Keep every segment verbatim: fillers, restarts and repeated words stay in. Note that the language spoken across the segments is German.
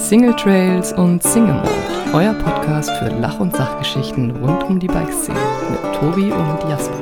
Single Trails und Single Mode, euer Podcast für Lach- und Sachgeschichten rund um die Bikeszene mit Tobi und Jasper.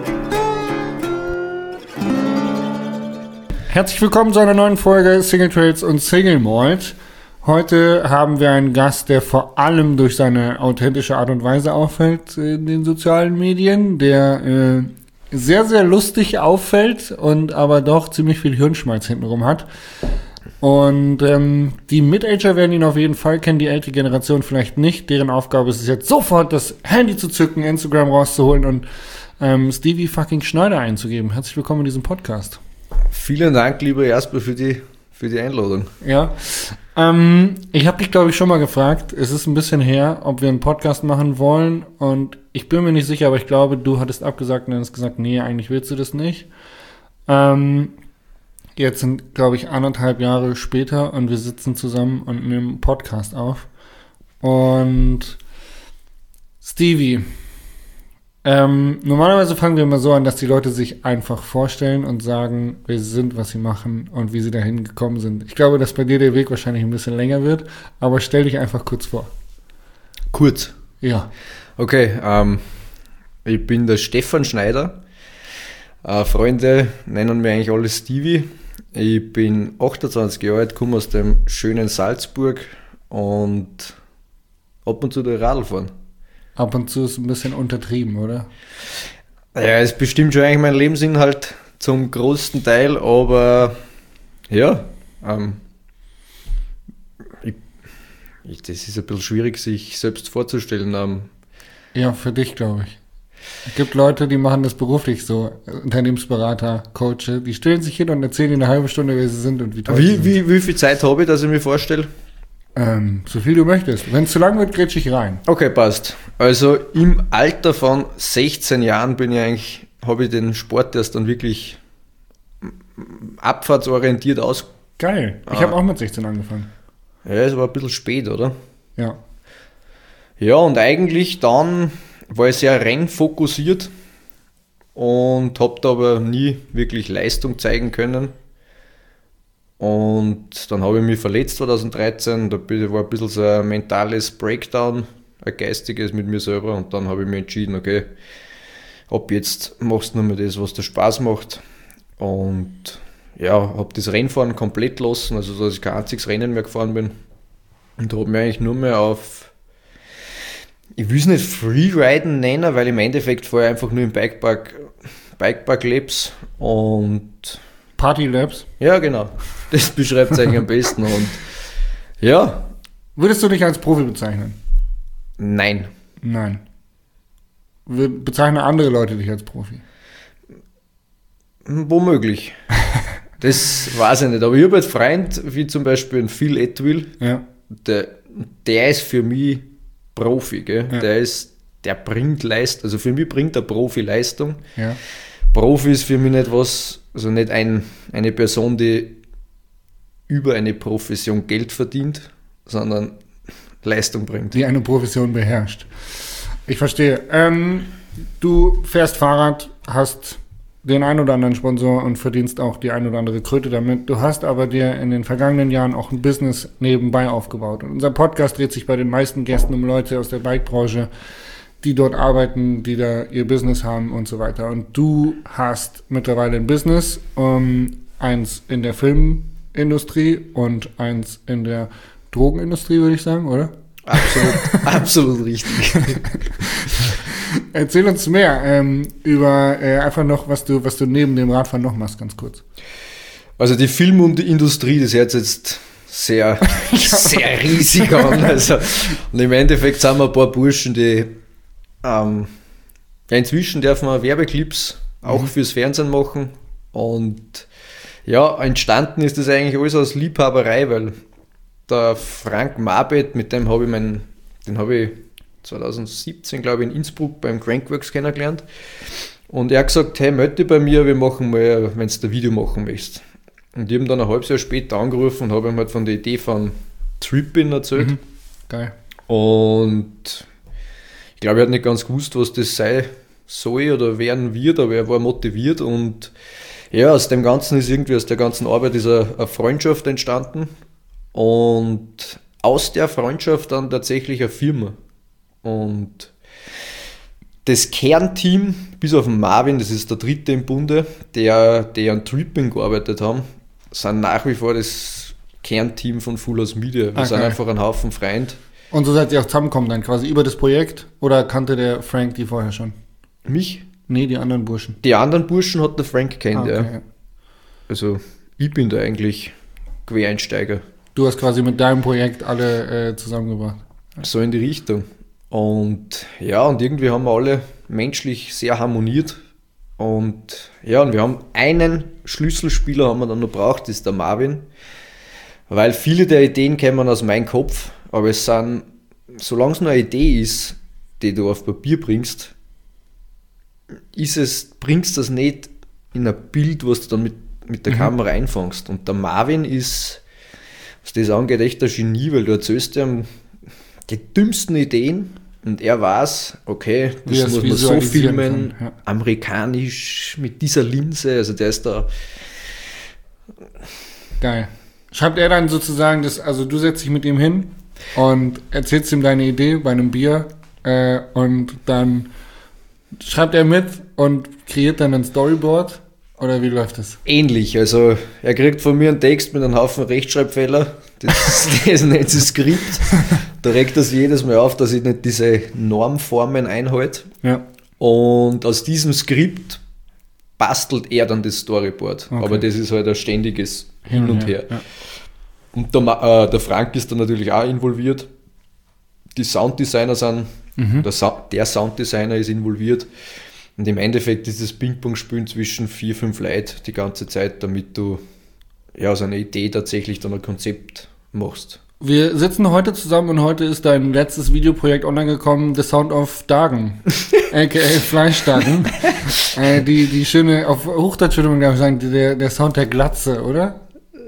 Herzlich willkommen zu einer neuen Folge Single Trails und Single Mode. Heute haben wir einen Gast, der vor allem durch seine authentische Art und Weise auffällt in den sozialen Medien, der äh, sehr, sehr lustig auffällt und aber doch ziemlich viel Hirnschmalz hintenrum hat. Und ähm, die Mid-Ager werden ihn auf jeden Fall kennen, die ältere Generation vielleicht nicht. Deren Aufgabe ist es jetzt sofort, das Handy zu zücken, Instagram rauszuholen und ähm, Stevie fucking Schneider einzugeben. Herzlich willkommen in diesem Podcast. Vielen Dank, lieber Jasper, für die, für die Einladung. Ja, ähm, ich habe dich, glaube ich, schon mal gefragt, es ist ein bisschen her, ob wir einen Podcast machen wollen und ich bin mir nicht sicher, aber ich glaube, du hattest abgesagt und dann hast gesagt, nee, eigentlich willst du das nicht. Ähm, jetzt sind, glaube ich, anderthalb Jahre später und wir sitzen zusammen und nehmen einen Podcast auf. Und Stevie, ähm, normalerweise fangen wir immer so an, dass die Leute sich einfach vorstellen und sagen, wer sie sind, was sie machen und wie sie dahin gekommen sind. Ich glaube, dass bei dir der Weg wahrscheinlich ein bisschen länger wird, aber stell dich einfach kurz vor. Kurz? Ja. Okay, ähm, ich bin der Stefan Schneider. Äh, Freunde nennen mich eigentlich alle Stevie. Ich bin achtundzwanzig Jahre alt, komme aus dem schönen Salzburg und ab und zu durch Radl fahren. Ab und zu ist ein bisschen untertrieben, oder? Ja, es bestimmt schon eigentlich mein Lebensinhalt zum größten Teil, aber ja, ähm, ich, ich, das ist ein bisschen schwierig, sich selbst vorzustellen. Ähm, ja, für dich, glaube ich. Es gibt Leute, die machen das beruflich so, Unternehmensberater, Coaches, die stellen sich hin und erzählen in einer halben Stunde, wer sie sind und wie toll wie, sie sind. Wie, wie viel Zeit habe ich, dass ich mir vorstelle? Ähm, so viel du möchtest. Wenn es zu lang wird, grätsch ich rein. Okay, passt. Also im Alter von sechzehn Jahren bin ich eigentlich, habe ich den Sport erst dann wirklich abfahrtsorientiert aus. Geil. Ich ah. habe auch mit sechzehn angefangen. Ja, es war ein bisschen spät, oder? Ja. Ja, und eigentlich dann war ich sehr rennfokussiert und habe da aber nie wirklich Leistung zeigen können. Und dann habe ich mich verletzt zwanzig dreizehn, da war ein bisschen so ein mentales Breakdown, ein geistiges mit mir selber und dann habe ich mich entschieden, okay, ab jetzt machst du nur mehr das, was dir Spaß macht und ja, habe das Rennfahren komplett gelassen, also dass ich kein einziges Rennen mehr gefahren bin und habe mich eigentlich nur mehr auf, ich will es nicht Freeriden nennen, weil im Endeffekt fahre ich einfach nur im Bikepark, Bikepark Labs und Party Labs? Ja, genau. Das beschreibt es eigentlich am besten. Und ja. Würdest du dich als Profi bezeichnen? Nein. Nein. Bezeichnen andere Leute dich als Profi? Womöglich. Das weiß ich nicht. Aber ich habe einen Freund, wie zum Beispiel einen Phil Etwill, ja. der, der ist für mich Profi. Gell? Ja. Der ist, der bringt Leistung. Also für mich bringt der Profi Leistung. Ja. Profi ist für mich nicht was, also nicht ein, eine Person, die über eine Profession Geld verdient, sondern Leistung bringt. Die eine Profession beherrscht. Ich verstehe. Ähm, du fährst Fahrrad, hast den ein oder anderen Sponsor und verdienst auch die ein oder andere Kröte damit. Du hast aber dir in den vergangenen Jahren auch ein Business nebenbei aufgebaut. Und unser Podcast dreht sich bei den meisten Gästen um Leute aus der Bike-Branche, die dort arbeiten, die da ihr Business haben und so weiter. Und du hast mittlerweile ein Business, um, eins in der Filmindustrie und eins in der Drogenindustrie, würde ich sagen, oder? Absolut, absolut richtig. Erzähl uns mehr ähm, über äh, einfach noch, was du, was du neben dem Radfahren noch machst, ganz kurz. Also die Film- und die Industrie, das hört jetzt sehr, sehr riesig an. Also, und im Endeffekt sind wir ein paar Burschen, die Ähm, ja, inzwischen dürfen wir Werbeclips auch mhm. fürs Fernsehen machen und ja, entstanden ist das eigentlich alles aus Liebhaberei, weil der Frank Marbet, mit dem habe ich meinen, den habe ich zwanzig siebzehn, glaube ich, in Innsbruck beim Crankworks kennengelernt und er hat gesagt, hey, melde dich bei mir, wir machen mal, wenn du ein Video machen möchtest. Und ich habe dann ein halbes Jahr später angerufen und habe ihm halt von der Idee von Trippin erzählt. Mhm. Geil. Und ich glaube, er hat nicht ganz gewusst, was das sein soll oder werden wird, aber er war motiviert und ja, aus dem Ganzen ist irgendwie, aus der ganzen Arbeit ist eine, eine Freundschaft entstanden und aus der Freundschaft dann tatsächlich eine Firma. Und das Kernteam, bis auf den Marvin, das ist der dritte im Bunde, der, der an Tripping gearbeitet haben, sind nach wie vor das Kernteam von Full House Media. Wir Okay. sind einfach ein Haufen Freund. Und so seid ihr auch zusammengekommen dann quasi über das Projekt? Oder kannte der Frank die vorher schon? Mich, Nee, die anderen Burschen. die anderen Burschen hat der Frank kennt, Ah, ja. okay. Also ich bin da eigentlich Quereinsteiger. Du hast quasi mit deinem Projekt alle äh, zusammengebracht. So in die Richtung. Und ja, und irgendwie haben wir alle menschlich sehr harmoniert. Und ja, und wir haben einen Schlüsselspieler haben wir dann noch braucht, das ist der Marvin. Weil viele der Ideen kommen aus meinem Kopf, aber es sind, solange es nur eine Idee ist, die du auf Papier bringst, ist es, bringst das nicht in ein Bild, was du dann mit, mit der Mhm. Kamera einfängst. Und der Marvin ist, was das angeht, echt ein Genie, weil du erzählst ihm die dümmsten Ideen und er weiß, okay, Wie er das es muss man so visualisieren filmen, kann, ja. amerikanisch, mit dieser Linse, also der ist da, Geil. Schreibt er dann sozusagen das, also du setzt dich mit ihm hin und erzählst ihm deine Idee bei einem Bier äh, und dann schreibt er mit und kreiert dann ein Storyboard oder wie läuft das? ähnlich. Also er kriegt von mir einen Text mit einem Haufen Rechtschreibfehler. Das, das nennt sich Skript. Da regt das jedes Mal auf, dass ich nicht diese Normformen einhalte. Ja. Und aus diesem Skript bastelt er dann das Storyboard. Okay. Aber das ist halt ein ständiges Hin und her. Ja. Und der, Ma- äh, der Frank ist dann natürlich auch involviert. Die Sounddesigner sind, Mhm. der, Sa- der Sounddesigner ist involviert. Und im Endeffekt ist das Ping-Pong-Spielen zwischen vier, fünf Leuten die ganze Zeit, damit du ja, aus einer Idee tatsächlich dann ein Konzept machst. Wir sitzen heute zusammen und heute ist dein letztes Videoprojekt online gekommen, The Sound of Dagen, aka Fleischdagen. äh, die, die schöne, auf Hochdeutsch würde man glaube ich sagen, der, der Sound der Glatze, oder?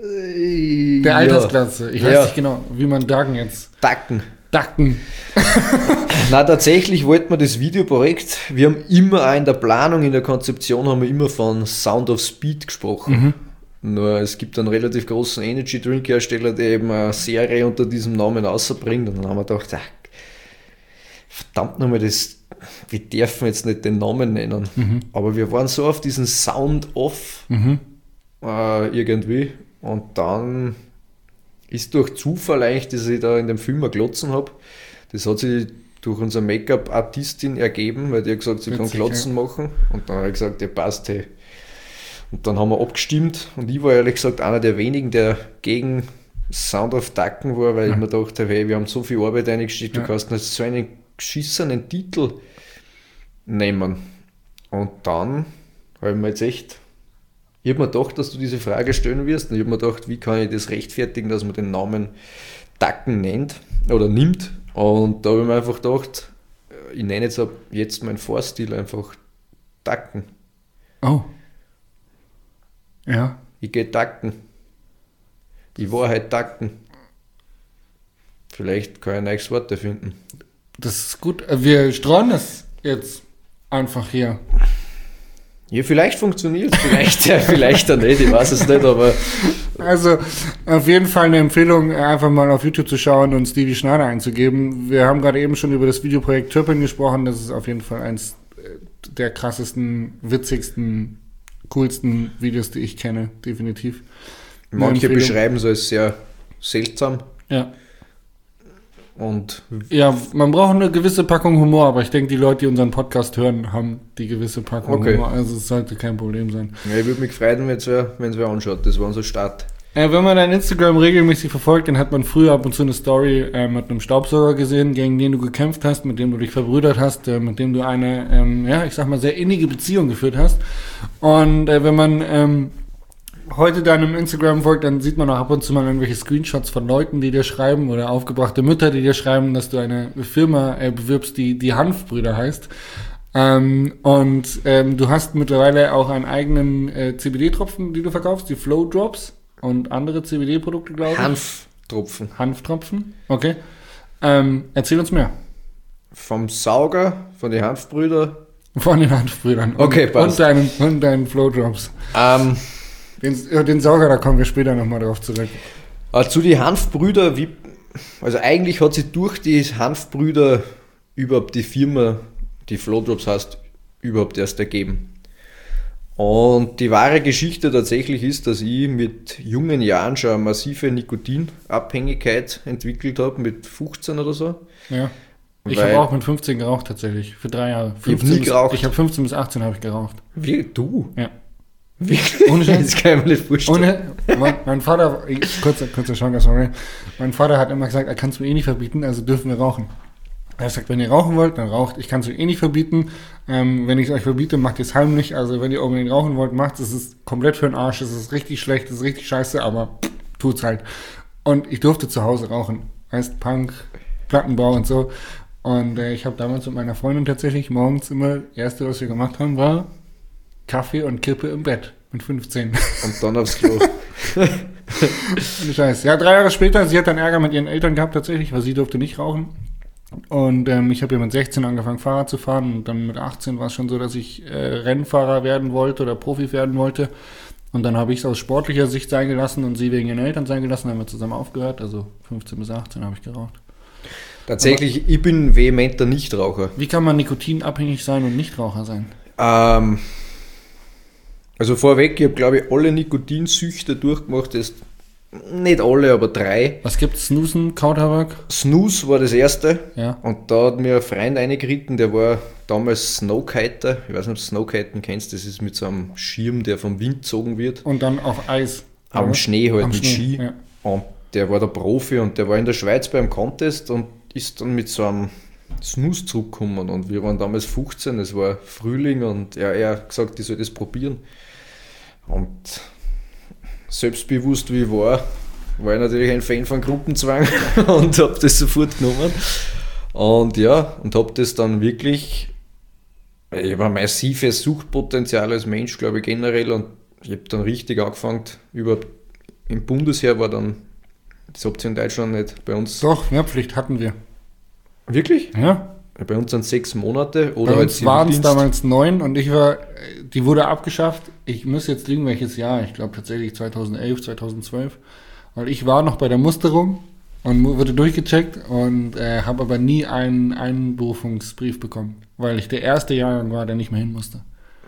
Der Altersglatze. Ich weiß Ja. nicht genau, wie man Dagen jetzt. Dacken. Dacken. Na, tatsächlich wollten wir das Videoprojekt, wir haben immer auch in der Planung, in der Konzeption haben wir immer von Sound of Speed gesprochen. Nur es gibt einen relativ großen Energy Drink Hersteller, der eben eine Serie unter diesem Namen rausbringt. Und dann haben wir gedacht, ach, verdammt nochmal, das, wir dürfen jetzt nicht den Namen nennen. Aber wir waren so auf diesen Sound Off Mhm. äh, irgendwie. Und dann ist durch Zufall eigentlich, dass ich da in dem Film mal glotzen habe, das hat sich durch unsere Make-up-Artistin ergeben, weil die hat gesagt, sie kann Witzig, Glotzen machen. Und dann habe ich gesagt, ja passt, hey. Und dann haben wir abgestimmt und ich war ehrlich gesagt einer der wenigen, der gegen Sound of Ducken war, weil Ja. ich mir dachte, hey, wir haben so viel Arbeit eingestellt, du Ja. kannst nicht so einen geschissenen Titel nehmen. Und dann habe ich mir jetzt echt, ich habe mir gedacht, dass du diese Frage stellen wirst und ich habe mir gedacht, wie kann ich das rechtfertigen, dass man den Namen Ducken nennt oder nimmt. Und da habe ich mir einfach gedacht, ich nenne jetzt ab jetzt meinen Vorstil einfach Ducken. Oh. Ja. Ich gehe Tacken. Ich war halt Tacken. Vielleicht kann ich ein neues Wort erfinden. Das ist gut. Wir streuen das jetzt einfach hier. Ja, vielleicht funktioniert es, vielleicht, ja, vielleicht auch nicht, ich weiß es nicht, aber Also auf jeden Fall eine Empfehlung, einfach mal auf YouTube zu schauen und Stevie Schneider einzugeben. Wir haben gerade eben schon über das Videoprojekt Türpin gesprochen. Das ist auf jeden Fall eins der krassesten, witzigsten, coolsten Videos, die ich kenne, definitiv. Eine manche Empfehlung. beschreiben es als sehr seltsam Ja. und Ja, man braucht eine gewisse Packung Humor, aber ich denke, die Leute, die unseren Podcast hören, haben die gewisse Packung Okay. Humor. Also es sollte kein Problem sein. ja, ich würde mich freuen, wenn es wer, wenn's wer anschaut. Das war unser Start. Äh, wenn man dein Instagram regelmäßig verfolgt, dann hat man früher ab und zu eine Story äh, mit einem Staubsauger gesehen, gegen den du gekämpft hast, mit dem du dich verbrüdert hast, äh, mit dem du eine, ähm, ja, ich sag mal, sehr innige Beziehung geführt hast. Und äh, wenn man ähm, heute deinem Instagram folgt, dann sieht man auch ab und zu mal irgendwelche Screenshots von Leuten, die dir schreiben oder aufgebrachte Mütter, die dir schreiben, dass du eine Firma äh, bewirbst, die die Hanfbrüder heißt. Ähm, und ähm, du hast mittlerweile auch einen eigenen äh, C B D-Tropfen, die du verkaufst, die Flow Drops und andere C B D-Produkte, glaube ich. Hanftropfen. Hanftropfen, okay. Ähm, erzähl uns mehr Vom Sauger, von den Hanfbrüdern. von den Hanfbrüdern. Und, Okay, passt. und deinen, und deinen Flow Drops. Ähm, Den, ja, den Sauger, da kommen wir später nochmal drauf zurück. äh, zu den Hanfbrüdern, wie, also eigentlich hat sich durch die Hanfbrüder überhaupt die Firma, die Flowdrops heißt, überhaupt erst ergeben. Und die wahre Geschichte tatsächlich ist, dass ich mit jungen Jahren schon eine massive Nikotinabhängigkeit entwickelt habe, mit fünfzehn oder so. Ja. Ich habe auch mit fünfzehn geraucht tatsächlich, für drei Jahre. Ich habe nie geraucht. Ich habe fünfzehn bis achtzehn habe ich geraucht. Wie? Du? Ja. Wirklich? Ohne Scheiß. Das kann ich mir nicht vorstellen. Ohne, mein, mein Vater, kurzer, kurzer Schwanker, sorry. Mein Vater hat immer gesagt, er kann es mir eh nicht verbieten, also dürfen wir rauchen. Er hat gesagt, wenn ihr rauchen wollt, dann raucht. Ich kann es euch eh nicht verbieten. Ähm, wenn ich es euch verbiete, macht ihr es heimlich. Also wenn ihr unbedingt rauchen wollt, macht es. Es ist komplett für den Arsch. Es ist richtig schlecht, es ist richtig scheiße, aber pff, tut's halt. Und ich durfte zu Hause rauchen. Heißt Punk, Plattenbau und so. Und äh, ich habe damals mit meiner Freundin tatsächlich morgens immer, das erste, was wir gemacht haben, war Kaffee und Kippe im Bett. Mit fünfzehn. Und dann aufs Klo. Ohne Scheiß. Ja, drei Jahre später, sie hat dann Ärger mit ihren Eltern gehabt tatsächlich, weil sie durfte nicht rauchen. Und ähm, ich habe ja mit sechzehn angefangen Fahrrad zu fahren und dann mit achtzehn war es schon so, dass ich äh, Rennfahrer werden wollte oder Profi werden wollte. Und dann habe ich es aus sportlicher Sicht sein gelassen und sie wegen ihren Eltern sein gelassen, haben wir zusammen aufgehört. Also fünfzehn bis achtzehn habe ich geraucht. Tatsächlich, aber ich bin vehementer Nichtraucher. Wie kann man nikotinabhängig sein und Nichtraucher sein? Ähm, also vorweg, ich habe glaube ich alle Nikotinsüchte durchgemacht, das nicht alle, aber drei. Was gibt's? Snoozen, Kautabak? Snooze war das erste. Ja. Und da hat mir ein Freund reingeritten, der war damals Snowkiter. Ich weiß nicht, ob du Snowkiten kennst, das ist mit so einem Schirm, der vom Wind gezogen wird. Und dann auf Eis. Am oder? Schnee halt, Am mit Schnee, Ski. ja. Und der war der Profi und der war in der Schweiz beim Contest und ist dann mit so einem Snooze zurückgekommen. Und wir waren damals fünfzehn, es war Frühling und ja, er hat gesagt, ich soll das probieren. Und selbstbewusst wie ich war, war ich natürlich ein Fan von Gruppenzwang und habe das sofort genommen. Und ja, und habe das dann wirklich, ich habe ein massives Suchtpotenzial als Mensch, glaube ich, generell. Und ich habe dann richtig angefangen, über, im Bundesheer war dann, das habt ihr in Deutschland nicht, bei uns. Doch, Wehrpflicht hatten wir. Wirklich? Ja. Bei uns sind sechs Monate oder Bei halt uns waren es Zivildienst. damals neun und ich war, die wurde abgeschafft. Ich muss jetzt lügen, welches Jahr. Ich glaube tatsächlich zweitausendelf, zweitausendzwölf. Weil ich war noch bei der Musterung und mu- wurde durchgecheckt und äh, habe aber nie einen Einberufungsbrief bekommen. Weil ich der erste Jahrgang war, der nicht mehr hin musste.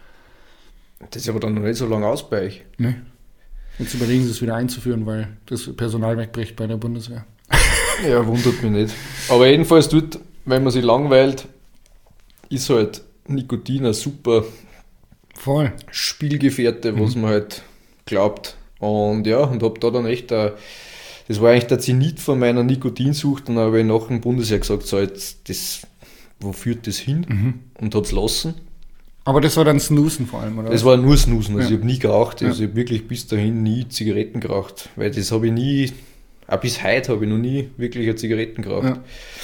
Das ist aber dann noch nicht so lange aus bei euch. Ne? Jetzt überlegen sie es wieder einzuführen, weil das Personal wegbricht bei der Bundeswehr. Ja, wundert mich nicht. Aber jedenfalls dort, wenn man sich langweilt, ist halt Nikotin ein super Voll. Spielgefährte, was Mhm. man halt glaubt. Und ja, und hab da dann echt, a, das war eigentlich der Zenit von meiner Nikotinsucht. Und dann habe ich nach dem Bundesheer gesagt, so jetzt, das, wo führt das hin? Mhm. Und hab's lassen. Aber das war dann Snoozen vor allem, oder? Das war nur Snoozen, also Ja. ich habe nie geraucht. Also Ja. ich habe wirklich bis dahin nie Zigaretten geraucht. Weil das habe ich nie, auch bis heute habe ich noch nie wirklich eine Zigaretten geraucht. Ja.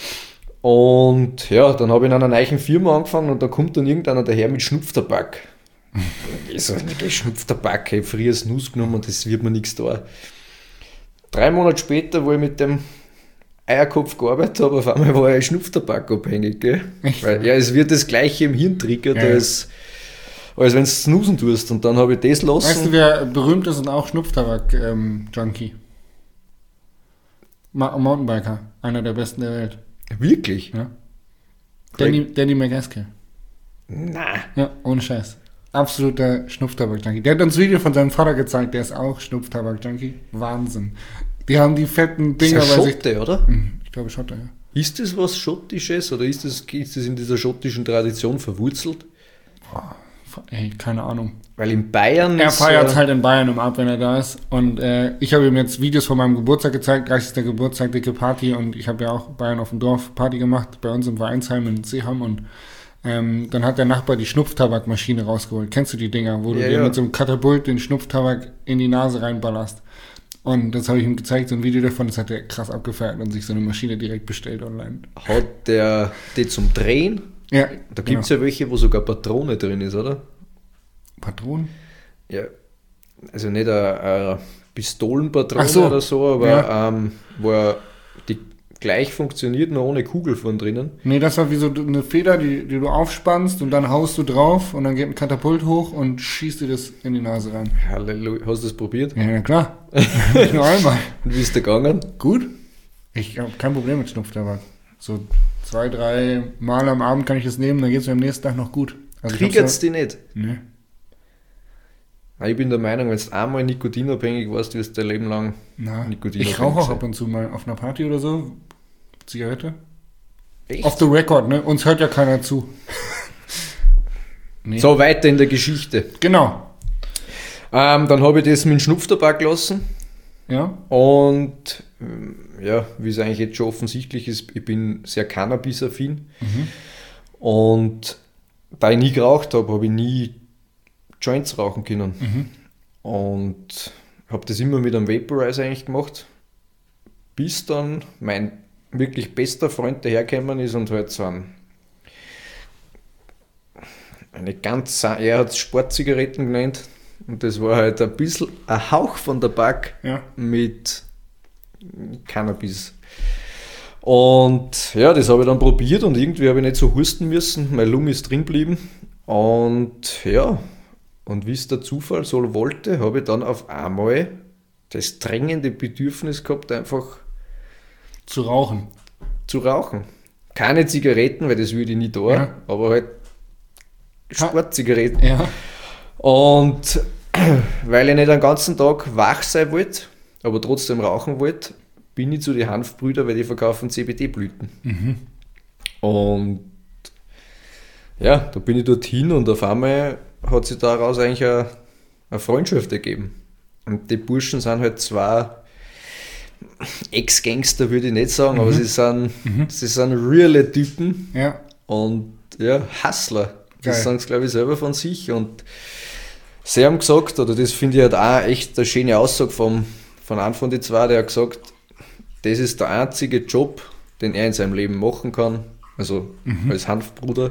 Und ja, dann habe ich in einer neuen Firma angefangen und da kommt dann irgendeiner daher mit Schnupftabak. Ich so, nicht Schnupftabak, ich habe früher Snus genommen und das wird mir nichts da. Drei Monate später, wo ich mit dem Eierkopf gearbeitet habe, auf einmal war ich Schnupftabak abhängig. Gell? Echt? Weil, ja, es wird das gleiche im Hirn triggert, Ja, ja. als, als wenn du snoosen tust. Und dann habe ich das lassen. Weißt du, wer berühmt ist und auch Schnupftabak-Junkie? Ma- Mountainbiker, einer der besten der Welt. Wirklich? Ja. Danny, Danny McGaskill. Na. Ja, ohne Scheiß. Absoluter Schnupftabak-Junkie. Der hat uns ein Video von seinem Vater gezeigt, der ist auch Schnupftabak-Junkie. Wahnsinn. Die haben die fetten Das ist Dinger ein bei sich. Schotte, oder? Hm, Ich glaube Schotte, ja. Ist das was Schottisches oder ist das, ist das in dieser schottischen Tradition verwurzelt? Ey, keine Ahnung. Weil in Bayern Er ist, feiert äh, halt in Bayern im Ab, wenn er da ist. Und äh, ich habe ihm jetzt Videos von meinem Geburtstag gezeigt, dreißigster Geburtstag, dicke Party. Und ich habe ja auch Bayern auf dem Dorf Party gemacht, bei uns im Vereinsheim in Seeham. Und ähm, dann hat der Nachbar die Schnupftabakmaschine rausgeholt. Kennst du die Dinger, wo du Ja, dir ja. mit so einem Katapult den Schnupftabak in die Nase reinballerst? Und das habe ich ihm gezeigt, so ein Video davon, das hat er krass abgefeiert und sich so eine Maschine direkt bestellt online. hat der die zum Drehen. Ja, Da gibt es ja welche, wo sogar Patrone drin ist, oder? Patronen? Ja. Also nicht eine, eine Pistolenpatrone Ach so. oder so, aber Ja. ähm, wo er die gleich funktioniert, nur ohne Kugel von drinnen. Nee, das war wie so eine Feder, die, die du aufspannst und dann haust du drauf und dann geht ein Katapult hoch und schießt dir das in die Nase rein. Halleluja. Hast du das probiert? Ja, na klar. Nicht nur einmal. Und wie ist der gegangen? Gut. Ich habe kein Problem mit Schnupftabak. So zwei, drei Mal am Abend kann ich das nehmen, dann geht es mir am nächsten Tag noch gut. Also Triggert es dich nicht? Nee. Ich bin der Meinung, wenn du einmal nikotinabhängig warst, wirst du dein Leben lang Na, nikotinabhängig ich rauche auch sein. ab und zu mal auf einer Party oder so. Zigarette. Echt? Off the record, ne? Uns hört ja keiner zu. Nee. So, weiter in der Geschichte. Genau. Ähm, dann habe ich das mit dem Schnupftabak gelassen. Ja. Und ähm, ja, wie es eigentlich jetzt schon offensichtlich ist, ich bin sehr Cannabis-affin. Mhm. Und da ich nie geraucht habe, habe ich nie Joints rauchen können. Mhm. Und habe das immer mit einem Vaporizer eigentlich gemacht, bis dann mein wirklich bester Freund dahergekommen ist und halt so ein, eine ganz, er hat es Sportzigaretten genannt, und das war halt ein bisschen ein Hauch von Tabak Ja. mit Cannabis. Und ja, das habe ich dann probiert und irgendwie habe ich nicht so husten müssen, meine Lunge ist drin geblieben. Und ja, und wie es der Zufall so wollte, habe ich dann auf einmal das drängende Bedürfnis gehabt, einfach Zu rauchen. zu rauchen. Keine Zigaretten, weil das würde ich nie da, Ja. aber halt Sportzigaretten. Ja. Und weil ich nicht den ganzen Tag wach sein wollte, aber trotzdem rauchen wollte, bin ich zu den Hanfbrüder, weil die verkaufen C B D-Blüten. Mhm. Und ja, da bin ich dorthin und auf einmal hat sich daraus eigentlich eine, eine Freundschaft ergeben. Und die Burschen sind halt zwar Ex-Gangster, würde ich nicht sagen, Mhm. aber sie sind, Mhm. sie sind reale Typen Ja. und ja, Hustler. Das Geil. sagen sie, glaube ich, selber von sich. Und sie haben gesagt, oder das finde ich halt auch echt eine schöne Aussage vom, von einem von den zwei, der hat gesagt, das ist der einzige Job, den er in seinem Leben machen kann, also Mhm. als Hanfbruder,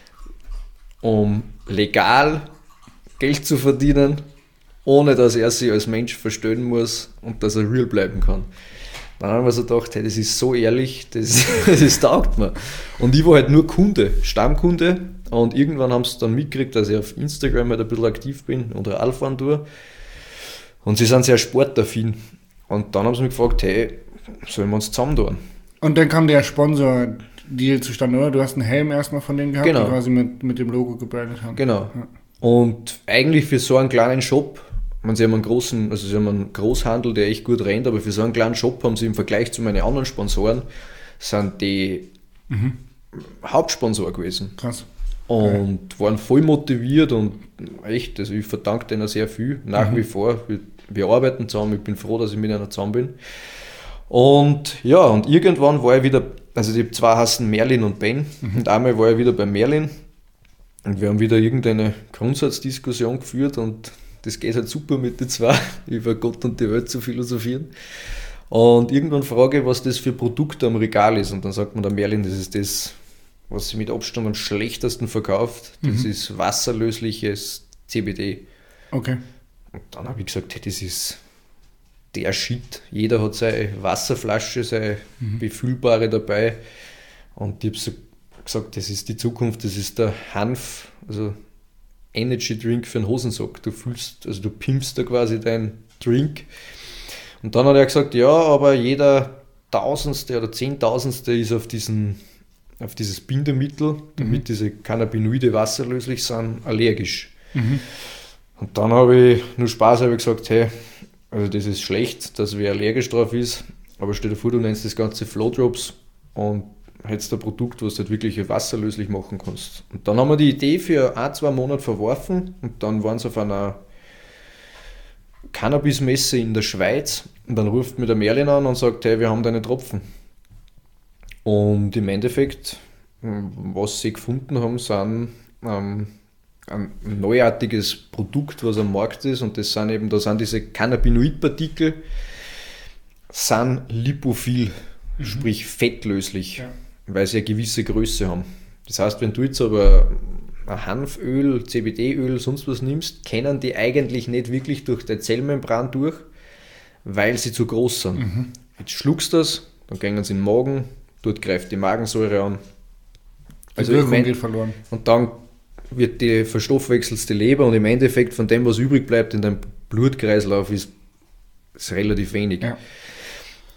um legal Geld zu verdienen, ohne dass er sich als Mensch verstellen muss und dass er real bleiben kann. Dann haben wir so gedacht, hey, das ist so ehrlich, das, das taugt mir. Und ich war halt nur Kunde, Stammkunde, und irgendwann haben sie dann mitgekriegt, dass ich auf Instagram halt ein bisschen aktiv bin oder Radfahren tue. Und sie sind sehr sportaffin. Und dann haben sie mich gefragt, hey, sollen wir uns zusammen tun? Und dann kam der Sponsor-Deal zustande, oder? Du hast einen Helm erstmal von denen gehabt, Genau. die quasi mit, mit dem Logo gebrandet haben. Genau. Ja. Und eigentlich für so einen kleinen Shop, man, sie haben einen großen, also sie haben einen Großhandel, der echt gut rennt, aber für so einen kleinen Shop haben sie im Vergleich zu meinen anderen Sponsoren, sind die Mhm. Hauptsponsor gewesen. Krass. Und waren voll motiviert und echt, also ich verdanke denen sehr viel, nach Mhm. wie vor. Wir, wir arbeiten zusammen, ich bin froh, dass ich mit einer zusammen bin. Und ja, und irgendwann war ich wieder, also die zwei heißen Merlin und Ben, Mhm. und einmal war ich wieder bei Merlin und wir haben wieder irgendeine Grundsatzdiskussion geführt und das geht halt super mit den zwei, über Gott und die Welt zu philosophieren. Und irgendwann frage ich, was das für Produkt am Regal ist, und dann sagt man der Merlin, das ist das, was sie mit Abstand am schlechtesten verkauft, das Mhm. ist wasserlösliches C B D. Okay. Und dann habe ich gesagt, hey, das ist der Shit. Jeder hat seine Wasserflasche, seine Mhm. befüllbare dabei. Und ich habe so gesagt, das ist die Zukunft, das ist der Hanf, also Energy Drink für einen Hosensack. Du fühlst, also du pimpst da quasi deinen Drink. Und dann hat er gesagt, ja, aber jeder Tausendste oder Zehntausendste ist auf diesen auf dieses Bindemittel, damit Mhm. diese Cannabinoide wasserlöslich sind, allergisch. Mhm. Und dann habe ich nur Spaß habe ich gesagt, hey, also das ist schlecht, dass wer allergisch drauf ist, aber stell dir vor, du nennst das Ganze Flowdrops und hättest ein Produkt, was du halt wirklich wasserlöslich machen kannst. Und dann haben wir die Idee für ein, zwei Monate verworfen und dann waren sie auf einer Cannabis-Messe in der Schweiz und dann ruft mir der Merlin an und sagt, hey, wir haben deine Tropfen. Und im Endeffekt, was sie gefunden haben, sind ähm, ein neuartiges Produkt, was am Markt ist, und das sind eben, da sind diese Cannabinoidpartikel, sind lipophil, Mhm. sprich fettlöslich, Ja. weil sie eine gewisse Größe haben. Das heißt, wenn du jetzt aber ein Hanföl, C B D-Öl, sonst was nimmst, können die eigentlich nicht wirklich durch die Zellmembran durch, weil sie zu groß sind. Mhm. Jetzt schluckst du das, dann gehen sie in den Magen, dort greift die Magensäure an. Die Also ich Wirkung mein, geht verloren. und dann wird die verstoffwechselst die Leber und im Endeffekt von dem, was übrig bleibt in deinem Blutkreislauf, ist, ist relativ wenig. Ja.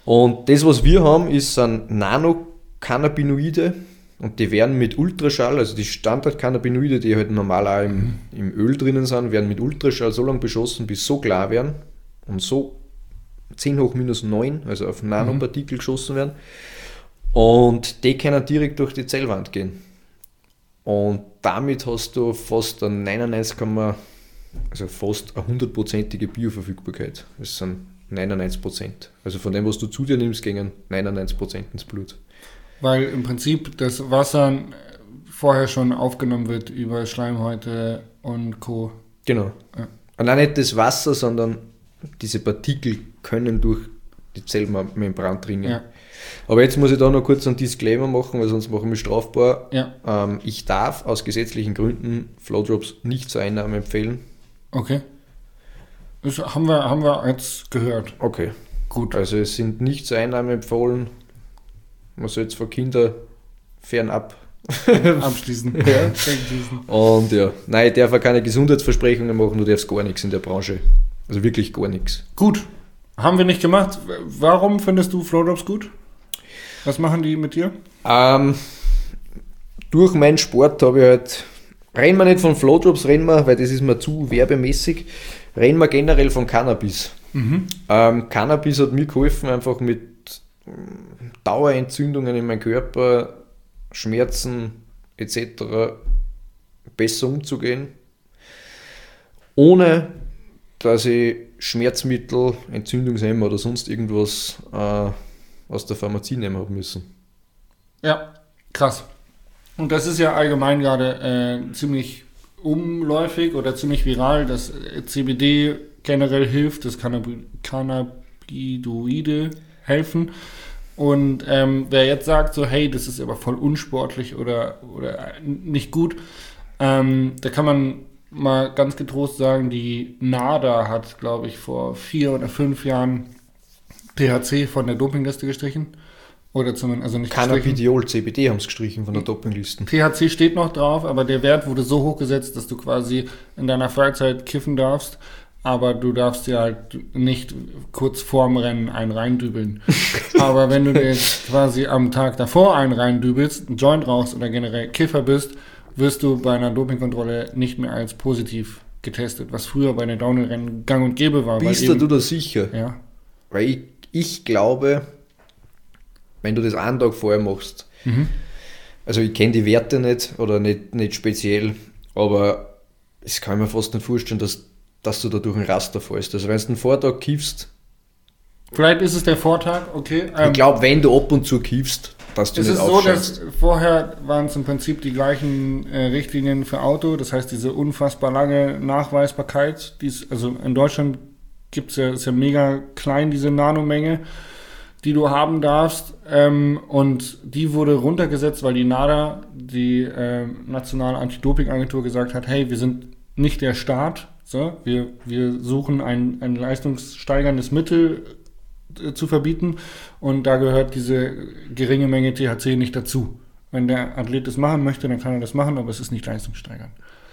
Und das, was wir haben, ist sind Nanocannabinoide und die werden mit Ultraschall, also die Standard-Cannabinoide, die halt normal auch im, im Öl drinnen sind, werden mit Ultraschall so lange beschossen, bis sie so klar werden und so zehn hoch minus neun, also auf Nanopartikel mhm. geschossen werden. Und die können direkt durch die Zellwand gehen. Und damit hast du fast ein neunundneunzig, also fast eine hundertprozentige Bioverfügbarkeit. Das sind neunundneunzig Prozent. Also von dem, was du zu dir nimmst, gehen neunundneunzig Prozent ins Blut. Weil im Prinzip das Wasser vorher schon aufgenommen wird über Schleimhäute und Co. Genau. Ja. Und auch nicht das Wasser, sondern diese Partikel können durch die Zellmembran dringen. Ja. Aber jetzt muss ich da noch kurz einen Disclaimer machen, weil sonst machen wir strafbar. Ja. Ähm, ich darf aus gesetzlichen Gründen Flowdrops nicht zur Einnahme empfehlen. Okay. Das haben wir, haben wir jetzt gehört. Okay. Gut. Also es sind nicht zur Einnahme empfohlen. Man soll jetzt von Kindern fernab abschließen. Ja. Und ja, nein, ich darf auch keine Gesundheitsversprechungen machen, du darfst gar nichts in der Branche. Also wirklich gar nichts. Gut. Haben wir nicht gemacht. Warum findest du Flowdrops gut? Was machen die mit dir? Ähm, durch meinen Sport habe ich halt, reden wir nicht von Flowdrops, reden wir, weil das ist mir zu werbemäßig, reden wir generell von Cannabis. Mhm. Ähm, Cannabis hat mir geholfen, einfach mit Dauerentzündungen in meinem Körper, Schmerzen et cetera besser umzugehen, ohne dass ich Schmerzmittel, Entzündungshemmer oder sonst irgendwas äh, aus der Pharmazie nehmen habe müssen. Ja, krass. Und das ist ja allgemein gerade äh, ziemlich umläufig oder ziemlich viral, dass C B D generell hilft, dass Cannab- Cannabinoide helfen. Und ähm, wer jetzt sagt so, hey, das ist aber voll unsportlich oder, oder nicht gut, ähm, da kann man mal ganz getrost sagen, die NADA hat, glaube ich, vor vier oder fünf Jahren T H C von der Dopingliste gestrichen. Oder zumindest, also nicht Cannabidiol, C B D haben es gestrichen von der Dopingliste. T H C steht noch drauf, aber der Wert wurde so hoch gesetzt, dass du quasi in deiner Freizeit kiffen darfst, aber du darfst dir halt nicht kurz vorm Rennen einen reindübeln. Aber wenn du dir jetzt quasi am Tag davor einen reindübelst, einen Joint rauchst oder generell Kiffer bist, wirst du bei einer Dopingkontrolle nicht mehr als positiv getestet, was früher bei den Downhill-Rennen gang und gäbe war. Bist weil du da sicher? Ja. Weil ich, ich glaube, wenn du das einen Tag vorher machst, mhm. also ich kenne die Werte nicht oder nicht, nicht speziell, aber es kann ich mir fast nicht vorstellen, dass, dass du da durch ein Raster fällst. Also wenn du einen Vortag kiffst, vielleicht ist es der Vortag, okay. Ähm, ich glaube, wenn du ab und zu kiffst, dass du es nicht ist so, dass vorher waren es im Prinzip die gleichen äh, Richtlinien für Auto, das heißt diese unfassbar lange Nachweisbarkeit, die's, also in Deutschland gibt's ja, ist ja mega klein, diese Nanomenge, die du haben darfst, ähm, und die wurde runtergesetzt, weil die NADA, die äh, Nationale Anti-Doping-Agentur, gesagt hat, hey, wir sind nicht der Staat, so, wir, wir suchen ein, ein leistungssteigerndes Mittel äh, zu verbieten und da gehört diese geringe Menge T H C nicht dazu. Wenn der Athlet das machen möchte, dann kann er das machen, aber es ist nicht leistungssteigernd.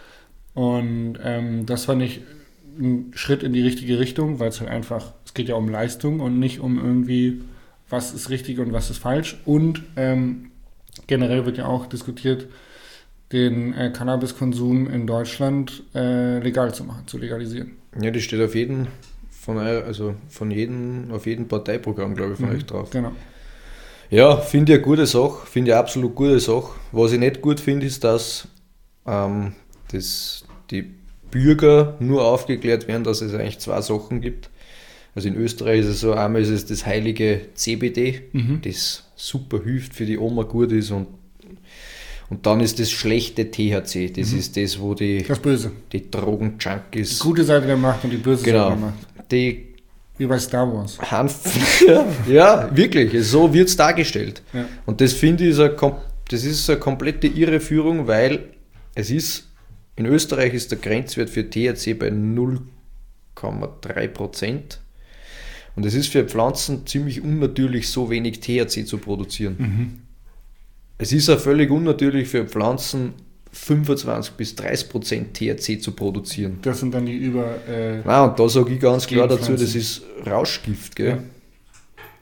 Und ähm, das fand ich ein Schritt in die richtige Richtung, weil es halt einfach, es geht ja um Leistung und nicht um irgendwie, was ist richtig und was ist falsch. Und ähm, generell wird ja auch diskutiert, den äh, Cannabiskonsum in Deutschland äh, legal zu machen, zu legalisieren. Ja, das steht auf jeden von also von jedem, auf jedem Parteiprogramm, glaube ich, von mhm, euch drauf. Genau. Ja, finde ich eine gute Sache, finde ich eine absolut gute Sache. Was ich nicht gut finde, ist, dass ähm, das, die Bürger nur aufgeklärt werden, dass es eigentlich zwei Sachen gibt. Also in Österreich ist es so, einmal ist es das heilige C B D, mhm. das super hilft, für die Oma gut ist, und, und dann ist das schlechte T H C, das mhm. ist das, wo die, das Böse. die Drogen-Junkies... Die gute Seite der Macht und die böse genau, Seite der Macht. Die wie bei Star Wars. Hanf, ja, ja, wirklich, so wird es dargestellt. Ja. Und das finde ich, ist eine, das ist eine komplette Irreführung, weil es ist, in Österreich ist der Grenzwert für T H C bei null Komma drei Prozent. Und es ist für Pflanzen ziemlich unnatürlich, so wenig T H C zu produzieren. Mhm. Es ist auch völlig unnatürlich für Pflanzen, fünfundzwanzig bis dreißig Prozent T H C zu produzieren. Das sind dann die über... Äh, Nein, und da sage ich ganz klar dazu, das ist Rauschgift. Gell?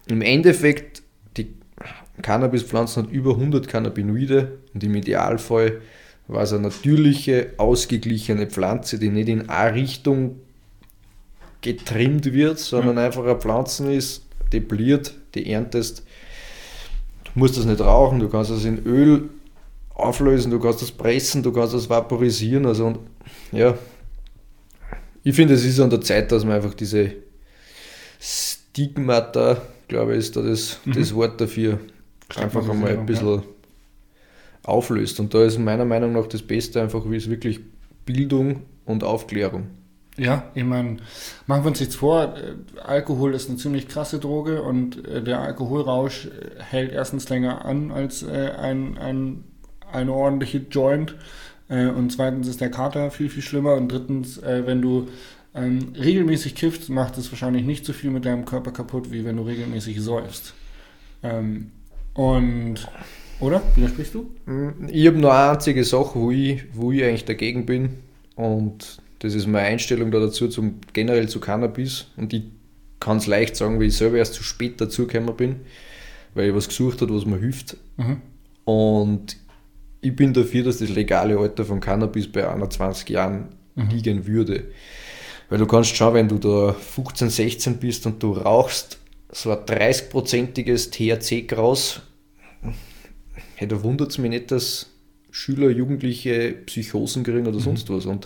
im Endeffekt, die Cannabispflanzen hat über hundert Cannabinoide und im Idealfall war es eine natürliche, ausgeglichene Pflanze, die nicht in eine Richtung getrimmt wird, sondern mhm. einfach eine Pflanze ist, die bliert, die erntest. Du musst das nicht rauchen, du kannst das in Öl auflösen, du kannst das pressen, du kannst das vaporisieren. Also und, ja, ich finde, es ist an der Zeit, dass man einfach diese Stigmata, glaube ich, ist da das, mhm. das Wort dafür, einfach einmal ein bisschen ja. auflöst. Und da ist meiner Meinung nach das Beste einfach, wie es wirklich Bildung und Aufklärung. Ja, ich meine, machen wir uns jetzt vor, Alkohol ist eine ziemlich krasse Droge und der Alkoholrausch hält erstens länger an als ein, ein, eine ordentliche Joint und zweitens ist der Kater viel, viel schlimmer und drittens, wenn du ähm, regelmäßig kiffst, macht es wahrscheinlich nicht so viel mit deinem Körper kaputt, wie wenn du regelmäßig säufst. Ähm, und, oder? Widersprichst du? Ich habe nur eine einzige Sache, wo ich, wo ich eigentlich dagegen bin und das ist meine Einstellung da dazu, zum, generell zu Cannabis. Und ich kann es leicht sagen, weil ich selber erst zu spät dazugekommen bin, weil ich was gesucht habe, was mir hilft. Mhm. Und ich bin dafür, dass das legale Alter von Cannabis bei einundzwanzig Jahren mhm. liegen würde. Weil du kannst schauen, wenn du da fünfzehn, sechzehn bist und du rauchst so ein dreißig-prozentiges T H C-Gras, hey, da wundert es mich nicht, dass Schüler, Jugendliche Psychosen kriegen oder mhm. sonst was. Und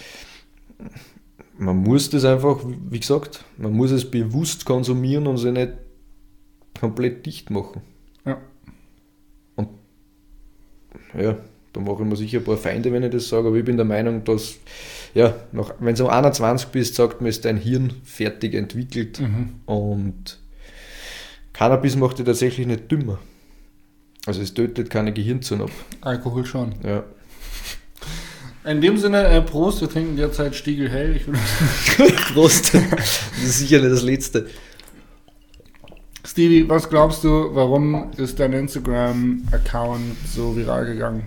man muss das einfach, wie gesagt, man muss es bewusst konsumieren und sich nicht komplett dicht machen. Ja. Und ja, da mache ich mir sicher ein paar Feinde, wenn ich das sage, aber ich bin der Meinung, dass, ja, nach, wenn du um einundzwanzig bist, sagt man, ist dein Hirn fertig entwickelt mhm. und Cannabis macht dich tatsächlich nicht dümmer. Also es tötet keine Gehirnzellen ab. Alkohol schon. Ja. In dem Sinne, äh, Prost, wir trinken derzeit Stiegel hell. Ich Prost, das ist sicher nicht das Letzte. Stevie, was glaubst du, warum ist dein Instagram-Account so viral gegangen?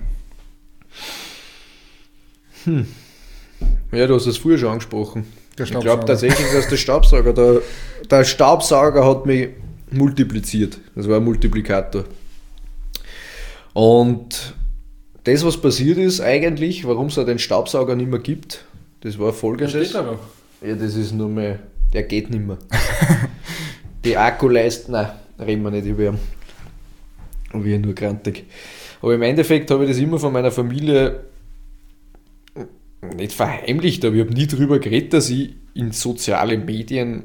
Hm. Ja, du hast es früher schon angesprochen. Der ich glaube tatsächlich, dass der Staubsauger, der, der Staubsauger hat mich multipliziert. Das war ein Multiplikator. Und das, was passiert ist eigentlich, warum es den Staubsauger nicht mehr gibt, das war folgendes. Das steht da doch. Ja, das ist nur mehr, der geht nicht mehr. Die Akkuleiste, nein, reden wir nicht über ihn. Aber ich nur grantig. Aber im Endeffekt habe ich das immer von meiner Familie nicht verheimlicht, aber ich habe nie darüber geredet, dass ich in soziale Medien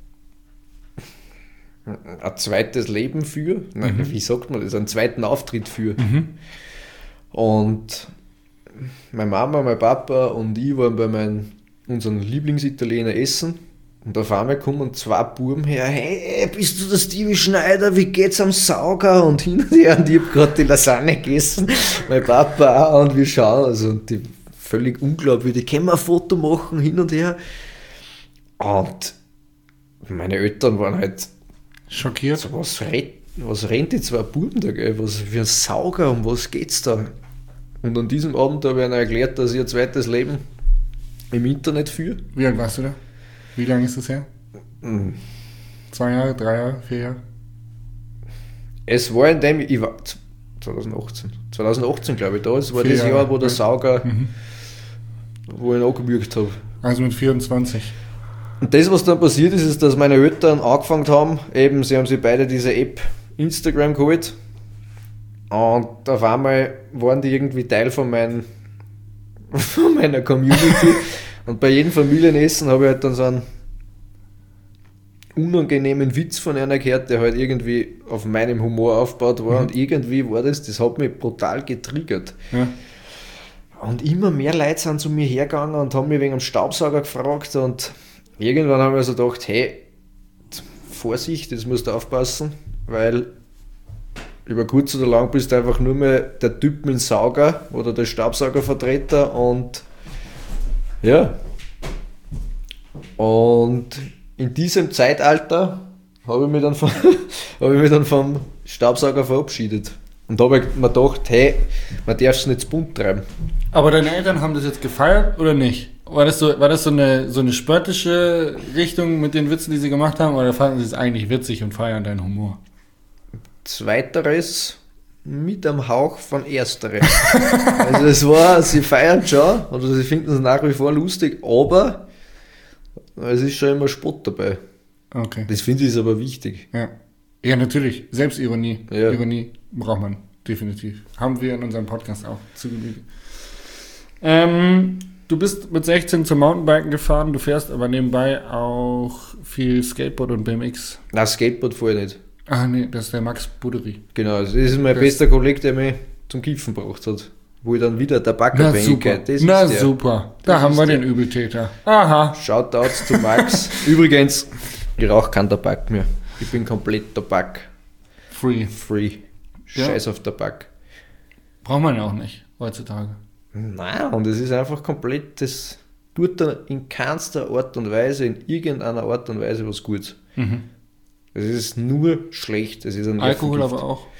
ein zweites Leben führe. Nein, mhm. wie sagt man das? Einen zweiten Auftritt führe. Mhm. Und meine Mama, mein Papa und ich waren bei meinen, unseren Lieblingsitaliener essen und auf einmal kommen zwei Buben her, hey, bist du der Stevie Schneider, wie geht's am Sauger? Und hin und her, und ich habe gerade die Lasagne gegessen, mein Papa auch, und wir schauen, also und die völlig unglaublich, die können wir ein Foto machen, hin und her. Und meine Eltern waren halt schockiert. So, was, red, was rennt die zwei Buben da, gell? Was für ein Sauger, um was geht's da? Und an diesem Abend habe ich ihnen erklärt, dass ich ein zweites Leben im Internet führe. Wie alt warst du da? Wie lange ist das her? Mhm. Zwei Jahre, drei Jahre, vier Jahre? Es war in dem, ich war zwanzig achtzehn, zwanzig achtzehn glaube ich, da, es war vier das Jahre. Jahr, wo der Sauger, mhm. wo ich ihn angewürgt habe. Also mit vierundzwanzig. Und das, was dann passiert ist, ist, dass meine Eltern angefangen haben, eben, sie haben sich beide diese App Instagram geholt und auf einmal waren die irgendwie Teil von, mein, von meiner Community und bei jedem Familienessen habe ich halt dann so einen unangenehmen Witz von einer gehört, der halt irgendwie auf meinem Humor aufgebaut war mhm. und irgendwie war das, das hat mich brutal getriggert. Ja. Und immer mehr Leute sind zu mir hergegangen und haben mich wegen dem Staubsauger gefragt und irgendwann haben wir so gedacht, hey, Vorsicht, jetzt musst du aufpassen, weil über kurz oder lang bist du einfach nur mehr der Typ mit dem Sauger oder der Staubsaugervertreter und ja. Und in diesem Zeitalter habe ich mich dann, von, habe ich mich dann vom Staubsauger verabschiedet. Und da habe ich mir gedacht, hey, man darf es nicht zu bunt treiben. Aber deine Eltern haben das jetzt gefeiert oder nicht? War das so, war das so eine, so eine spöttische Richtung mit den Witzen, die sie gemacht haben, oder fanden sie es eigentlich witzig und feiern deinen Humor? Zweiteres mit einem Hauch von Ersterem. Also es war, sie feiern schon, oder sie finden es nach wie vor lustig, aber es ist schon immer Spott dabei. Okay. Das finde ich ist aber wichtig. Ja. Ja, natürlich. Selbstironie. Ja. Ironie braucht man definitiv. Haben wir in unserem Podcast auch zu Genüge. Ähm, du bist mit sechzehn zum Mountainbiken gefahren, du fährst aber nebenbei auch viel Skateboard und B M X. Nein, Skateboard fahre ich nicht. Ah nee, das ist der Max Buderi. Genau, das ist mein Das- bester Kollege, der mich zum Kiffen gebracht hat. Wo ich dann wieder Na super, Tabakabhängigkeit. Das Na ist der. super. Da Das haben ist wir der. den Übeltäter. Aha. Shoutouts zu Max. Übrigens, ich rauche keinen Tabak mehr. Ich bin komplett Tabak-free. Free. Ja. Scheiß auf Tabak. Braucht man ja auch nicht heutzutage. Nein, und es ist einfach komplett, das tut da in keinster Art und Weise, in irgendeiner Art und Weise was Gutes. Mhm. Es ist nur schlecht. Es ist ein Alkohol Nervengift. aber auch.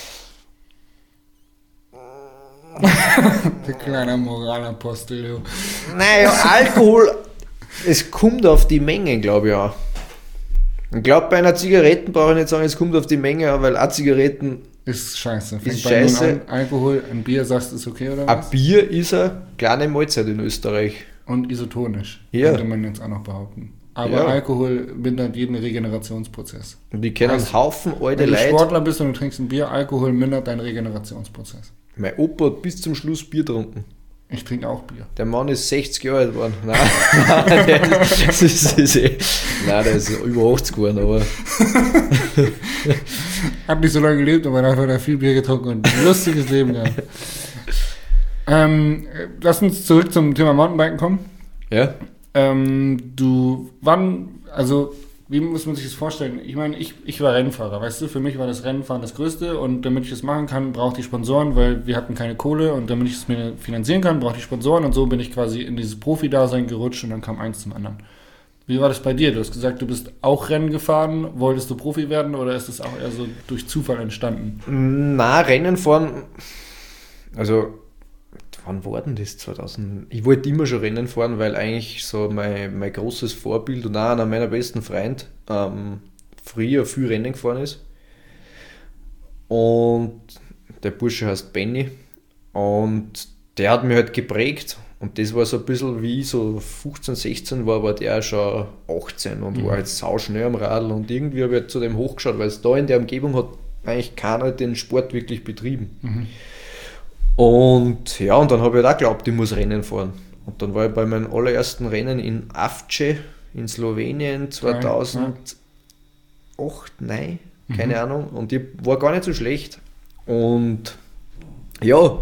Der kleine Moralapostel. du. Naja, Alkohol, es kommt auf die Menge, glaube ich auch. Ich glaube, bei einer Zigaretten brauche ich nicht sagen, es kommt auf die Menge an, weil auch Zigaretten, Ist scheiße. Fängt Ist bei null scheiße. An. Alkohol, ein Bier, sagst du, ist okay oder ein was? Bier ist eine kleine Mahlzeit in Österreich. Und isotonisch, Ja. könnte man jetzt auch noch behaupten. Aber Ja. Alkohol mindert jeden Regenerationsprozess. Und ich kenne einen Heißt, Haufen alte Wenn du Leute. Sportler bist und du trinkst ein Bier, Alkohol mindert deinen Regenerationsprozess. Mein Opa hat bis zum Schluss Bier getrunken. Ich trinke auch Bier. Der Mann ist sechzig Jahre alt geworden. Nein, nein, der, das ist, das ist eh, nein, der ist über achtzig geworden, aber Hat nicht so lange gelebt, aber dafür hat er viel Bier getrunken und ein lustiges Leben gehabt. Ähm, äh, lass uns zurück zum Thema Mountainbiken kommen. ja. Ähm, du, wann, also, wie muss man sich das vorstellen? Ich meine, ich, ich war Rennfahrer, weißt du, für mich war das Rennfahren das Größte und damit ich das machen kann, brauchte ich Sponsoren, weil wir hatten keine Kohle und damit ich es mir finanzieren kann, brauchte ich Sponsoren und so bin ich quasi in dieses Profi-Dasein gerutscht und dann kam eins zum anderen. Wie war das bei dir? Du hast gesagt, du bist auch Rennen gefahren, wolltest du Profi werden oder ist das auch eher so durch Zufall entstanden? Na, Rennen fahren, also, wann war denn das? zweitausend? Ich wollte immer schon Rennen fahren, weil eigentlich so mein, mein großes Vorbild und auch einer meiner besten Freunde ähm, früher viel Rennen gefahren ist. Und der Bursche heißt Benny und der hat mich halt geprägt. Und das war so ein bisschen wie ich so fünfzehn, sechzehn war, war der schon achtzehn und Mhm. war halt sauschnell am Radl. Und irgendwie habe ich halt zu dem hochgeschaut, weil es da in der Umgebung hat eigentlich keiner den Sport wirklich betrieben. Mhm. Und ja, und dann habe ich halt auch geglaubt, ich muss Rennen fahren. Und dann war ich bei meinem allerersten Rennen in Avce in Slowenien zweitausendacht, nein, keine Mhm. Ahnung. Und die war gar nicht so schlecht. Und ja,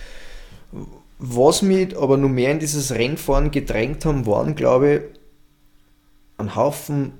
was mich aber noch mehr in dieses Rennfahren gedrängt haben, waren, glaube ich, ein Haufen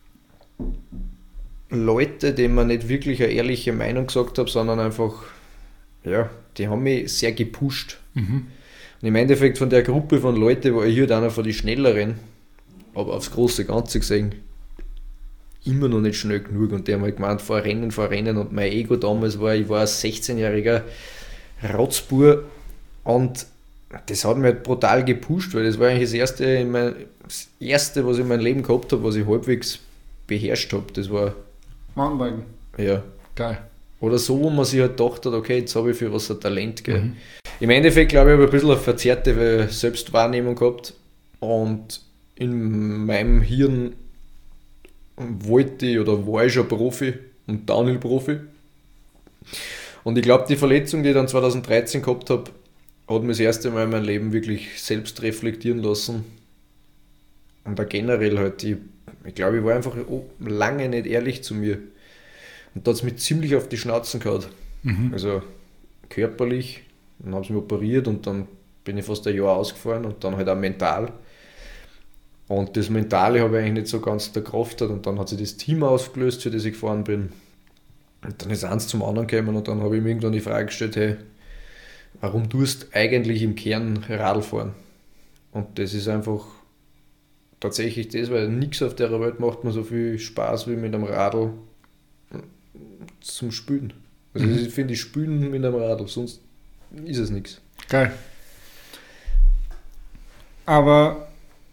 Leute, denen man nicht wirklich eine ehrliche Meinung gesagt habe, sondern einfach, ja, die haben mich sehr gepusht. Mhm. Und im Endeffekt von der Gruppe von Leuten war ich hier einer von den Schnelleren, aber aufs große Ganze gesehen immer noch nicht schnell genug. Und die haben halt gemeint, fahr Rennen, fahr Rennen. Und mein Ego damals war, ich war ein sechzehnjähriger Rotzbur und das hat mich halt brutal gepusht, weil das war eigentlich das erste, in mein, das erste, was ich in meinem Leben gehabt habe, was ich halbwegs beherrscht habe. Das war, Mountainbiken, ja, geil. oder so, wo man sich halt gedacht hat, okay, jetzt habe ich für was ein Talent. Gell. Mhm. Im Endeffekt, glaube ich, habe ich ein bisschen eine verzerrte Selbstwahrnehmung gehabt und in meinem Hirn wollte ich oder war ich schon Profi und Downhill-Profi. Und ich glaube, die Verletzung, die ich dann zweitausenddreizehn gehabt habe, hat mich das erste Mal in meinem Leben wirklich selbst reflektieren lassen. Und auch generell halt, ich, ich glaube, ich war einfach lange nicht ehrlich zu mir. Und da hat es mich ziemlich auf die Schnauzen gehauen. Mhm. Also körperlich, dann haben sie mich operiert und dann bin ich fast ein Jahr ausgefahren und dann halt auch mental. Und das Mentale habe ich eigentlich nicht so ganz der Kraft gehabt und dann hat sich das Team aufgelöst, für das ich gefahren bin. Und dann ist eins zum anderen gekommen und dann habe ich mir irgendwann die Frage gestellt, hey, warum tust du eigentlich im Kern Radl fahren? Und das ist einfach tatsächlich das, weil nichts auf der Welt macht mir so viel Spaß wie mit einem Radl zum Spülen. Also Mhm. ich finde, ich spülen mit einem Radl, sonst ist es nichts. Geil. aber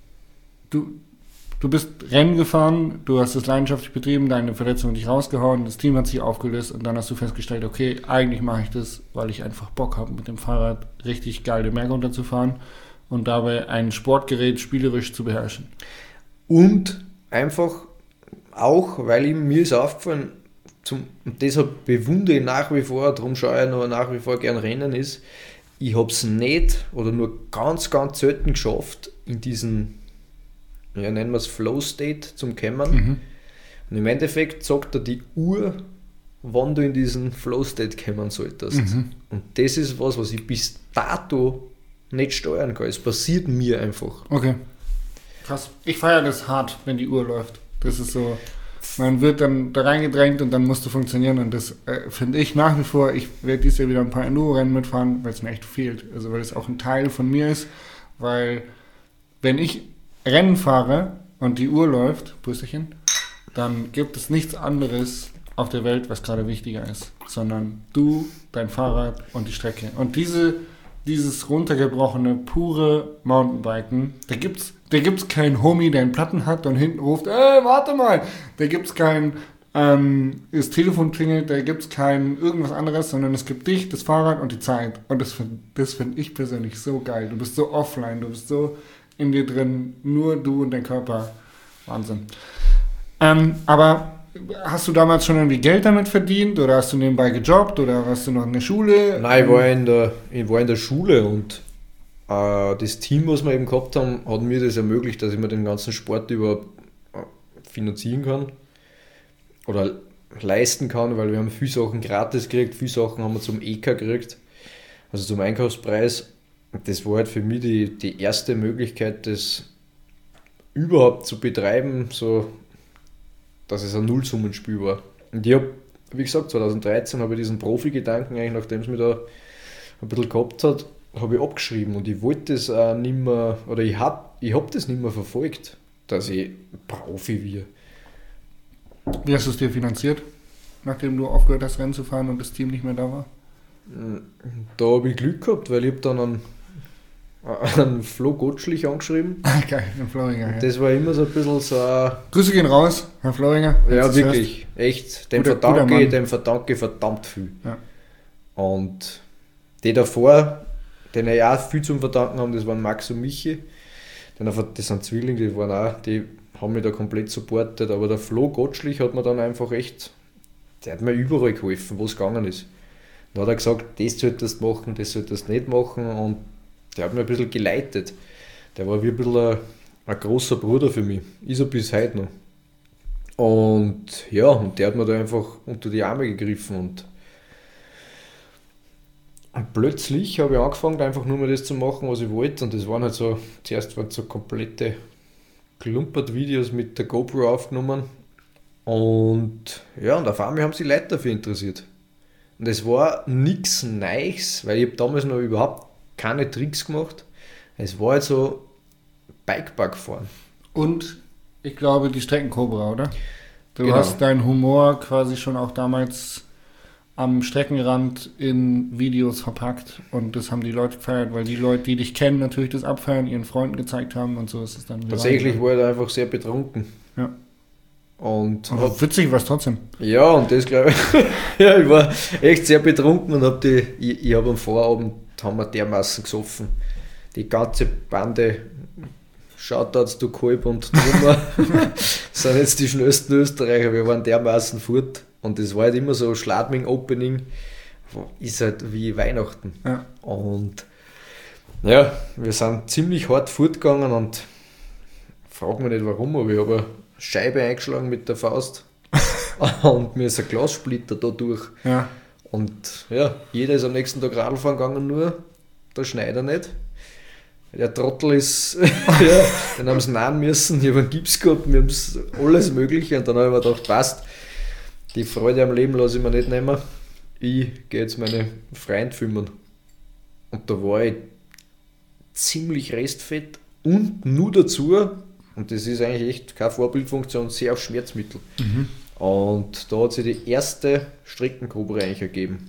du, du bist Rennen gefahren, du hast es leidenschaftlich betrieben, deine Verletzung hat dich rausgehauen, das Team hat sich aufgelöst und dann hast du festgestellt, okay, eigentlich mache ich das, weil ich einfach Bock habe, mit dem Fahrrad richtig geil den Berg runterzufahren und dabei ein Sportgerät spielerisch zu beherrschen. Und einfach auch, weil ihm, mir ist aufgefallen, zum, und deshalb bewundere ich nach wie vor, darum schaue ich noch nach wie vor gern Rennen ist, ich habe es nicht oder nur ganz, ganz selten geschafft, in diesen, ja, nennen wir es Flow-State zum Kommen. Mhm. Und im Endeffekt sagt er die Uhr, wann du in diesen Flow-State kommen solltest. Mhm. Und das ist was, was ich bis dato nicht steuern kann. Es passiert mir einfach. Okay. Krass. Ich feiere das hart, wenn die Uhr läuft. Das ist so, man wird dann da reingedrängt und dann musst du funktionieren und das äh, finde ich nach wie vor, ich werde dieses Jahr wieder ein paar Enduro-Rennen mitfahren, weil es mir echt fehlt. Also weil es auch ein Teil von mir ist, weil wenn ich Rennen fahre und die Uhr läuft, Prüsterchen, dann gibt es nichts anderes auf der Welt, was gerade wichtiger ist, sondern du, dein Fahrrad und die Strecke. Und diese, dieses runtergebrochene, pure Mountainbiken, da gibt's, da gibt's keinen Homie, der einen Platten hat und hinten ruft, ey, warte mal, da gibt's kein, ähm, das Telefon klingelt, da gibt's kein irgendwas anderes, sondern es gibt dich, das Fahrrad und die Zeit. Und das finde das find ich persönlich so geil. Du bist so offline, du bist so in dir drin, nur du und dein Körper. Wahnsinn. Ähm, aber hast du damals schon irgendwie Geld damit verdient oder hast du nebenbei gejobbt oder warst du noch in der Schule? Nein, ich war in der, ich war in der Schule und äh, das Team, was wir eben gehabt haben, hat mir das ermöglicht, dass ich mir den ganzen Sport überhaupt äh, finanzieren kann oder leisten kann, weil wir haben viele Sachen gratis gekriegt, viele Sachen haben wir zum E K gekriegt, also zum Einkaufspreis. Das war halt für mich die, die erste Möglichkeit, das überhaupt zu betreiben, so dass es ein Nullsummenspiel war. Und ich habe, wie gesagt, zwanzig dreizehn habe ich diesen Profi-Gedanken, eigentlich nachdem es mich da ein bisschen gehabt hat, habe ich abgeschrieben und ich wollte das auch nicht mehr, oder ich habe ich hab das nicht mehr verfolgt, dass ich Profi werde. Wie hast du es dir finanziert, nachdem du aufgehört hast, Rennen zu fahren und das Team nicht mehr da war? Da habe ich Glück gehabt, weil ich habe dann einen, einen Flo Gottschlich angeschrieben. Geil, Herr Floringer. Ja. Das war immer so ein bisschen so ein, Grüße gehen raus, Herr Floringer. ja, wirklich, echt, dem Guter- verdanke guter ich, Mann. dem verdanke ich verdammt viel. Ja. Und die davor, denen ja auch viel zum Verdanken haben, das waren Max und Michi. Das sind Zwillinge, die waren auch, die haben mich da komplett supportet, aber der Flo Gottschlich hat mir dann einfach echt, der hat mir überall geholfen, wo es gegangen ist. Dann hat er gesagt, das solltest du machen, das solltest du nicht machen und der hat mich ein bisschen geleitet. Der war wie ein bisschen ein, ein großer Bruder für mich, ist er bis heute noch. Und ja, und der hat mir da einfach unter die Arme gegriffen und Und plötzlich habe ich angefangen, einfach nur mal das zu machen, was ich wollte. Und das waren halt so, zuerst waren so komplette Klumpert-Videos mit der GoPro aufgenommen. Und ja, und auf einmal haben sich Leute dafür interessiert. Und es war nichts Neues, weil ich habe damals noch überhaupt keine Tricks gemacht. Es war halt so Bikepark fahren. Und ich glaube, die Streckencobra, oder? Du Genau. hast deinen Humor quasi schon auch damals am Streckenrand in Videos verpackt und das haben die Leute gefeiert, weil die Leute, die dich kennen, natürlich das abfeiern, ihren Freunden gezeigt haben und so ist es dann. Tatsächlich war ich da einfach sehr betrunken. Ja. Und Aber hab, witzig war es trotzdem. ja, und das glaube ich, ja, ich war echt sehr betrunken und habe die, ich, ich habe am Vorabend, haben wir dermaßen gesoffen. Die ganze Bande, Shoutouts du Kolb und Trummer, sind jetzt die schnellsten Österreicher, wir waren dermaßen fort. Und das war halt immer so Schladming-Opening, ist halt wie Weihnachten. Ja. Und ja, wir sind ziemlich hart fortgegangen und frag mich nicht warum, aber ich habe eine Scheibe eingeschlagen mit der Faust und mir ist ein Glassplitter da durch. Ja. Und ja, jeder ist am nächsten Tag Radl fahren gegangen, nur der Schneider nicht. Der Trottel ist, ja, den haben sie nähen müssen, ich habe einen Gips gehabt, wir haben alles Mögliche und dann habe ich mir gedacht, passt, die Freude am Leben lasse ich mir nicht nehmen. Ich gehe jetzt meine Freunde filmen. Und da war ich ziemlich restfett und nur dazu, und das ist eigentlich echt keine Vorbildfunktion, sehr auf Schmerzmittel. Mhm. Und da hat sich die erste Streckencobra eigentlich ergeben.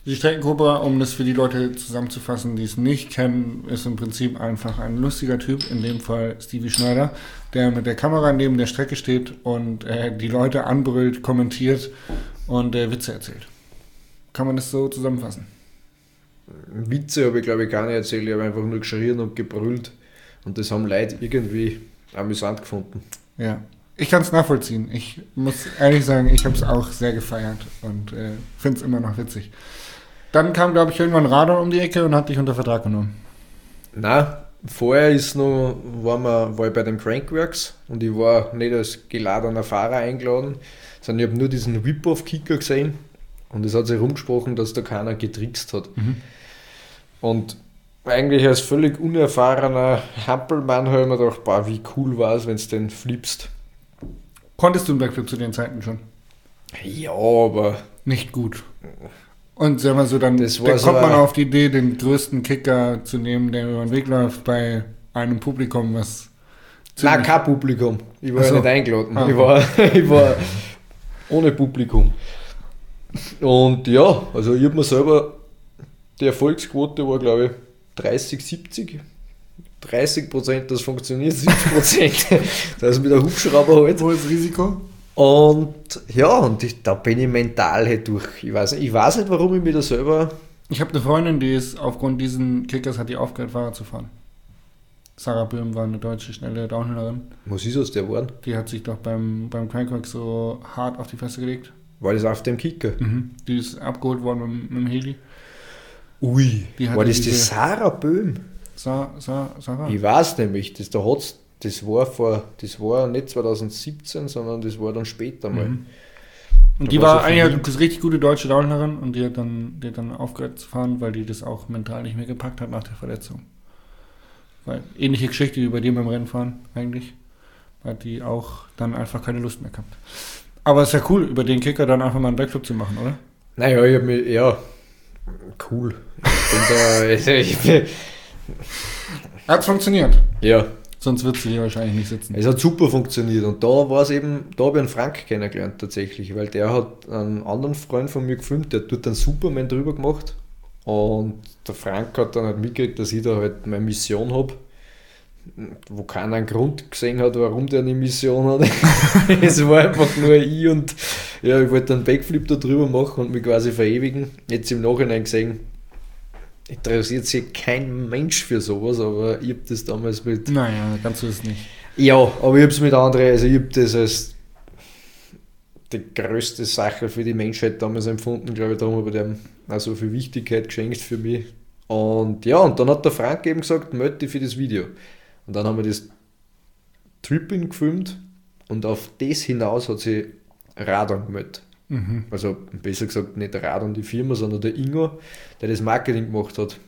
Die Streckencobra, um das für die Leute zusammenzufassen, die es nicht kennen, ist im Prinzip einfach ein lustiger Typ, in dem Fall Stevie Schneider, der mit der Kamera neben der Strecke steht und äh, die Leute anbrüllt, kommentiert und äh, Witze erzählt. Kann man das so zusammenfassen? Witze habe ich glaube ich gar nicht erzählt, ich habe einfach nur geschrien und gebrüllt und das haben Leute irgendwie amüsant gefunden. Ja, ich kann es nachvollziehen. Ich muss ehrlich sagen, ich habe es auch sehr gefeiert und äh, finde es immer noch witzig. Dann kam, glaube ich, irgendwann Radon um die Ecke und hat dich unter Vertrag genommen. Na, vorher ist noch, war, wir, war ich bei den Crankworks und ich war nicht als geladener Fahrer eingeladen, sondern ich habe nur diesen Whip-Off-Kicker gesehen und es hat sich rumgesprochen, dass da keiner getrickst hat. Mhm. Und eigentlich als völlig unerfahrener Hampelmann habe ich mir gedacht, boah, wie cool war es, wenn du den flippst. Konntest du einen Backflip zu den Zeiten schon? Ja, aber... Nicht gut. Und sagen wir so, dann, das dann so kommt man auf die Idee, den größten Kicker zu nehmen, der über den Weg läuft, bei einem Publikum, was... Nein, kein Publikum. Ich war so. ja nicht eingeladen. Ah, ich, war, ich war ohne Publikum. Und ja, also ich habe mir selber... Die Erfolgsquote war, glaube ich, dreißig, siebzig. dreißig Prozent, das funktioniert, siebzig Prozent, das ist mit der Hubschrauber halt. Hohes Risiko. Und ja, und ich, da bin ich mental halt durch. Ich weiß, ich weiß nicht, warum ich mir da selber... Ich habe eine Freundin, die ist aufgrund diesen Kickers hat die aufgehört, Fahrrad zu fahren. Sarah Böhm war eine deutsche schnelle Downhillerin. Was ist aus der geworden? Die hat sich doch beim, beim Crankwork so hart auf die Fresse gelegt. War das auf dem Kicker? Mhm. Die ist abgeholt worden mit, mit dem Heli. Ui, die war das die Sarah Böhm? Sa, Sa, Sarah? Ich weiß nämlich, das, da hat's, das, war vor, das war nicht zwanzig siebzehn, sondern das war dann später mal. Mhm. Und die war, war eigentlich eine richtig gute deutsche Downhillerin und die hat, dann, die hat dann aufgehört zu fahren, weil die das auch mental nicht mehr gepackt hat nach der Verletzung. Weil, ähnliche Geschichte wie bei dir beim Rennfahren eigentlich, weil die auch dann einfach keine Lust mehr gehabt. Aber es ist ja cool, über den Kicker dann einfach mal einen Backflip zu machen, oder? Naja, ich hab mich, ja, cool. Ich bin da, ich bin, hat funktioniert? Ja. Sonst würdest du hier wahrscheinlich nicht sitzen. Es hat super funktioniert und da war es eben, da habe ich einen Frank kennengelernt tatsächlich, weil der hat einen anderen Freund von mir gefilmt, der hat dort einen Superman drüber gemacht und der Frank hat dann halt mitgekriegt, dass ich da halt meine Mission habe, wo keiner einen Grund gesehen hat, warum der eine Mission hat. Es war einfach nur ich und ja, ich wollte einen Backflip da drüber machen und mich quasi verewigen. Jetzt im Nachhinein gesehen, interessiert sich kein Mensch für sowas, aber ich habe das damals mit... Naja, kannst du es nicht. Ja, aber ich habe es mit anderen, also ich habe das als die größte Sache für die Menschheit damals empfunden, glaube ich, darum habe ich dem auch so viel Wichtigkeit geschenkt für mich. Und ja, und dann hat der Frank eben gesagt, melde dich für das Video. Und dann haben wir das Tripping gefilmt und auf das hinaus hat sie Radon gemeldet. Mhm. Also besser gesagt nicht Radon die Firma, sondern der Ingo, der das Marketing gemacht hat.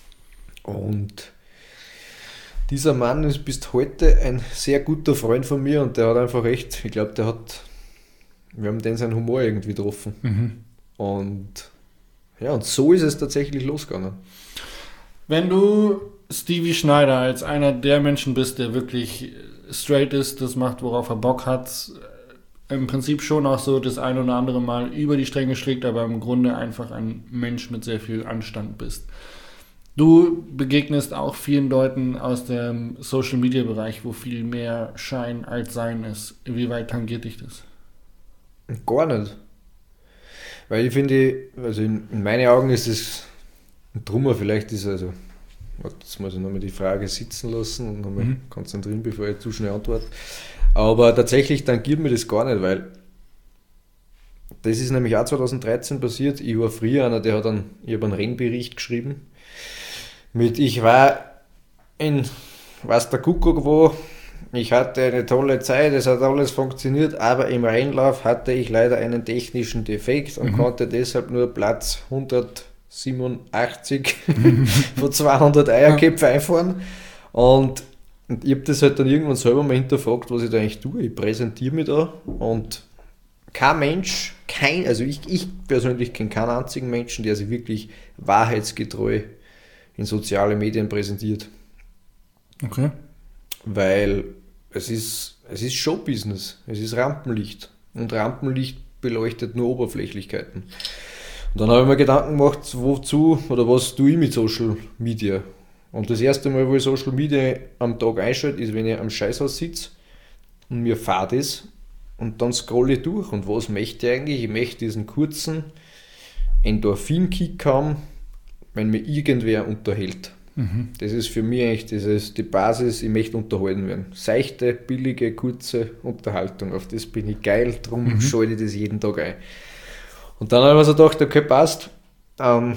Und dieser Mann ist bis heute ein sehr guter Freund von mir und der hat einfach echt, ich glaube, der hat, wir haben den seinen Humor irgendwie getroffen. Mhm. Und ja, und so ist es tatsächlich losgegangen. Wenn du Stevie Schneider als einer der Menschen bist, der wirklich straight ist, das macht, worauf er Bock hat, im Prinzip schon auch so das ein oder andere Mal über die Stränge schlägt, aber im Grunde einfach ein Mensch mit sehr viel Anstand bist. Du begegnest auch vielen Leuten aus dem Social-Media-Bereich, wo viel mehr Schein als Sein ist. Inwieweit tangiert dich das? Gar nicht. Weil ich finde, also in, in meinen Augen ist es ein Trummer, vielleicht ist also, jetzt muss ich nochmal die Frage sitzen lassen und nochmal mhm. konzentrieren, bevor ich zu schnell antworte. Aber tatsächlich tangiert mir das gar nicht, weil das ist nämlich auch zwanzig dreizehn passiert. Ich war früher einer, der hat einen, ich habe einen Rennbericht geschrieben mit, ich war in, was der Kuckuck wo, ich hatte eine tolle Zeit, es hat alles funktioniert, aber im Rennlauf hatte ich leider einen technischen Defekt und mhm. konnte deshalb nur Platz hundertsiebenundachtzig von zweihundert Eierköpfe einfahren. Und, und ich habe das halt dann irgendwann selber mal hinterfragt, was ich da eigentlich tue. Ich präsentiere mich da und kein Mensch, kein, also ich, ich persönlich kenne keinen einzigen Menschen, der sich wirklich wahrheitsgetreu in soziale Medien präsentiert. Okay. Weil es ist, es ist Showbusiness, es ist Rampenlicht und Rampenlicht beleuchtet nur Oberflächlichkeiten. Und dann habe ich mir Gedanken gemacht, wozu oder was tue ich mit Social Media. Und das erste Mal, wo ich Social Media am Tag einschalte, ist, wenn ich am Scheißhaus sitze und mir fad ist und dann scrolle ich durch. Und was möchte ich eigentlich? Ich möchte diesen kurzen Endorphin-Kick haben, wenn mir irgendwer unterhält. Mhm. Das ist für mich eigentlich dieses, die Basis, ich möchte unterhalten werden. Seichte, billige, kurze Unterhaltung, auf das bin ich geil, darum mhm. schalte ich das jeden Tag ein. Und dann habe ich mir so gedacht, okay, passt. Ähm,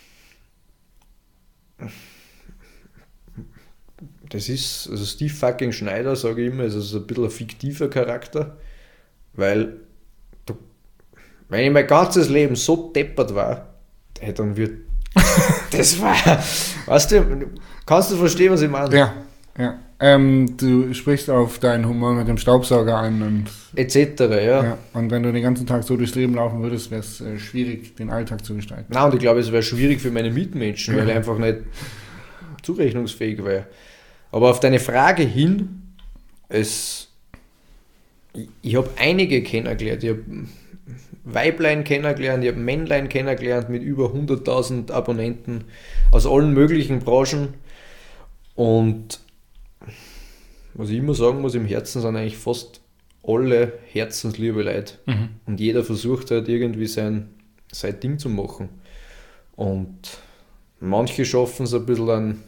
das ist, also Steve fucking Schneider, sage ich immer, ist also ein bisschen ein fiktiver Charakter, weil du, wenn ich mein ganzes Leben so deppert war, hey, dann wird das war, weißt du, kannst du verstehen, was ich meine? Ja, ja. Ähm, du sprichst auf deinen Humor mit dem Staubsauger an und et cetera, ja. ja. Und wenn du den ganzen Tag so durchs Leben laufen würdest, wäre es äh, schwierig, den Alltag zu gestalten. Nein, und ich glaube, es wäre schwierig für meine Mitmenschen, ja. weil ich einfach nicht zurechnungsfähig wäre. Aber auf deine Frage hin, es, ich, ich habe einige kennengelernt, ich habe Weiblein kennengelernt, ich habe Männlein kennengelernt mit über hunderttausend Abonnenten aus allen möglichen Branchen. Und was ich immer sagen muss, im Herzen sind eigentlich fast alle herzensliebe Leute. Mhm. Und jeder versucht halt irgendwie sein, sein Ding zu machen. Und manche schaffen es ein bisschen an,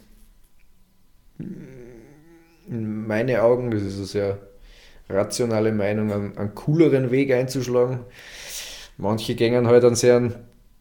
in meine Augen, das ist eine sehr rationale Meinung, einen, einen cooleren Weg einzuschlagen. Manche gehen halt einen sehr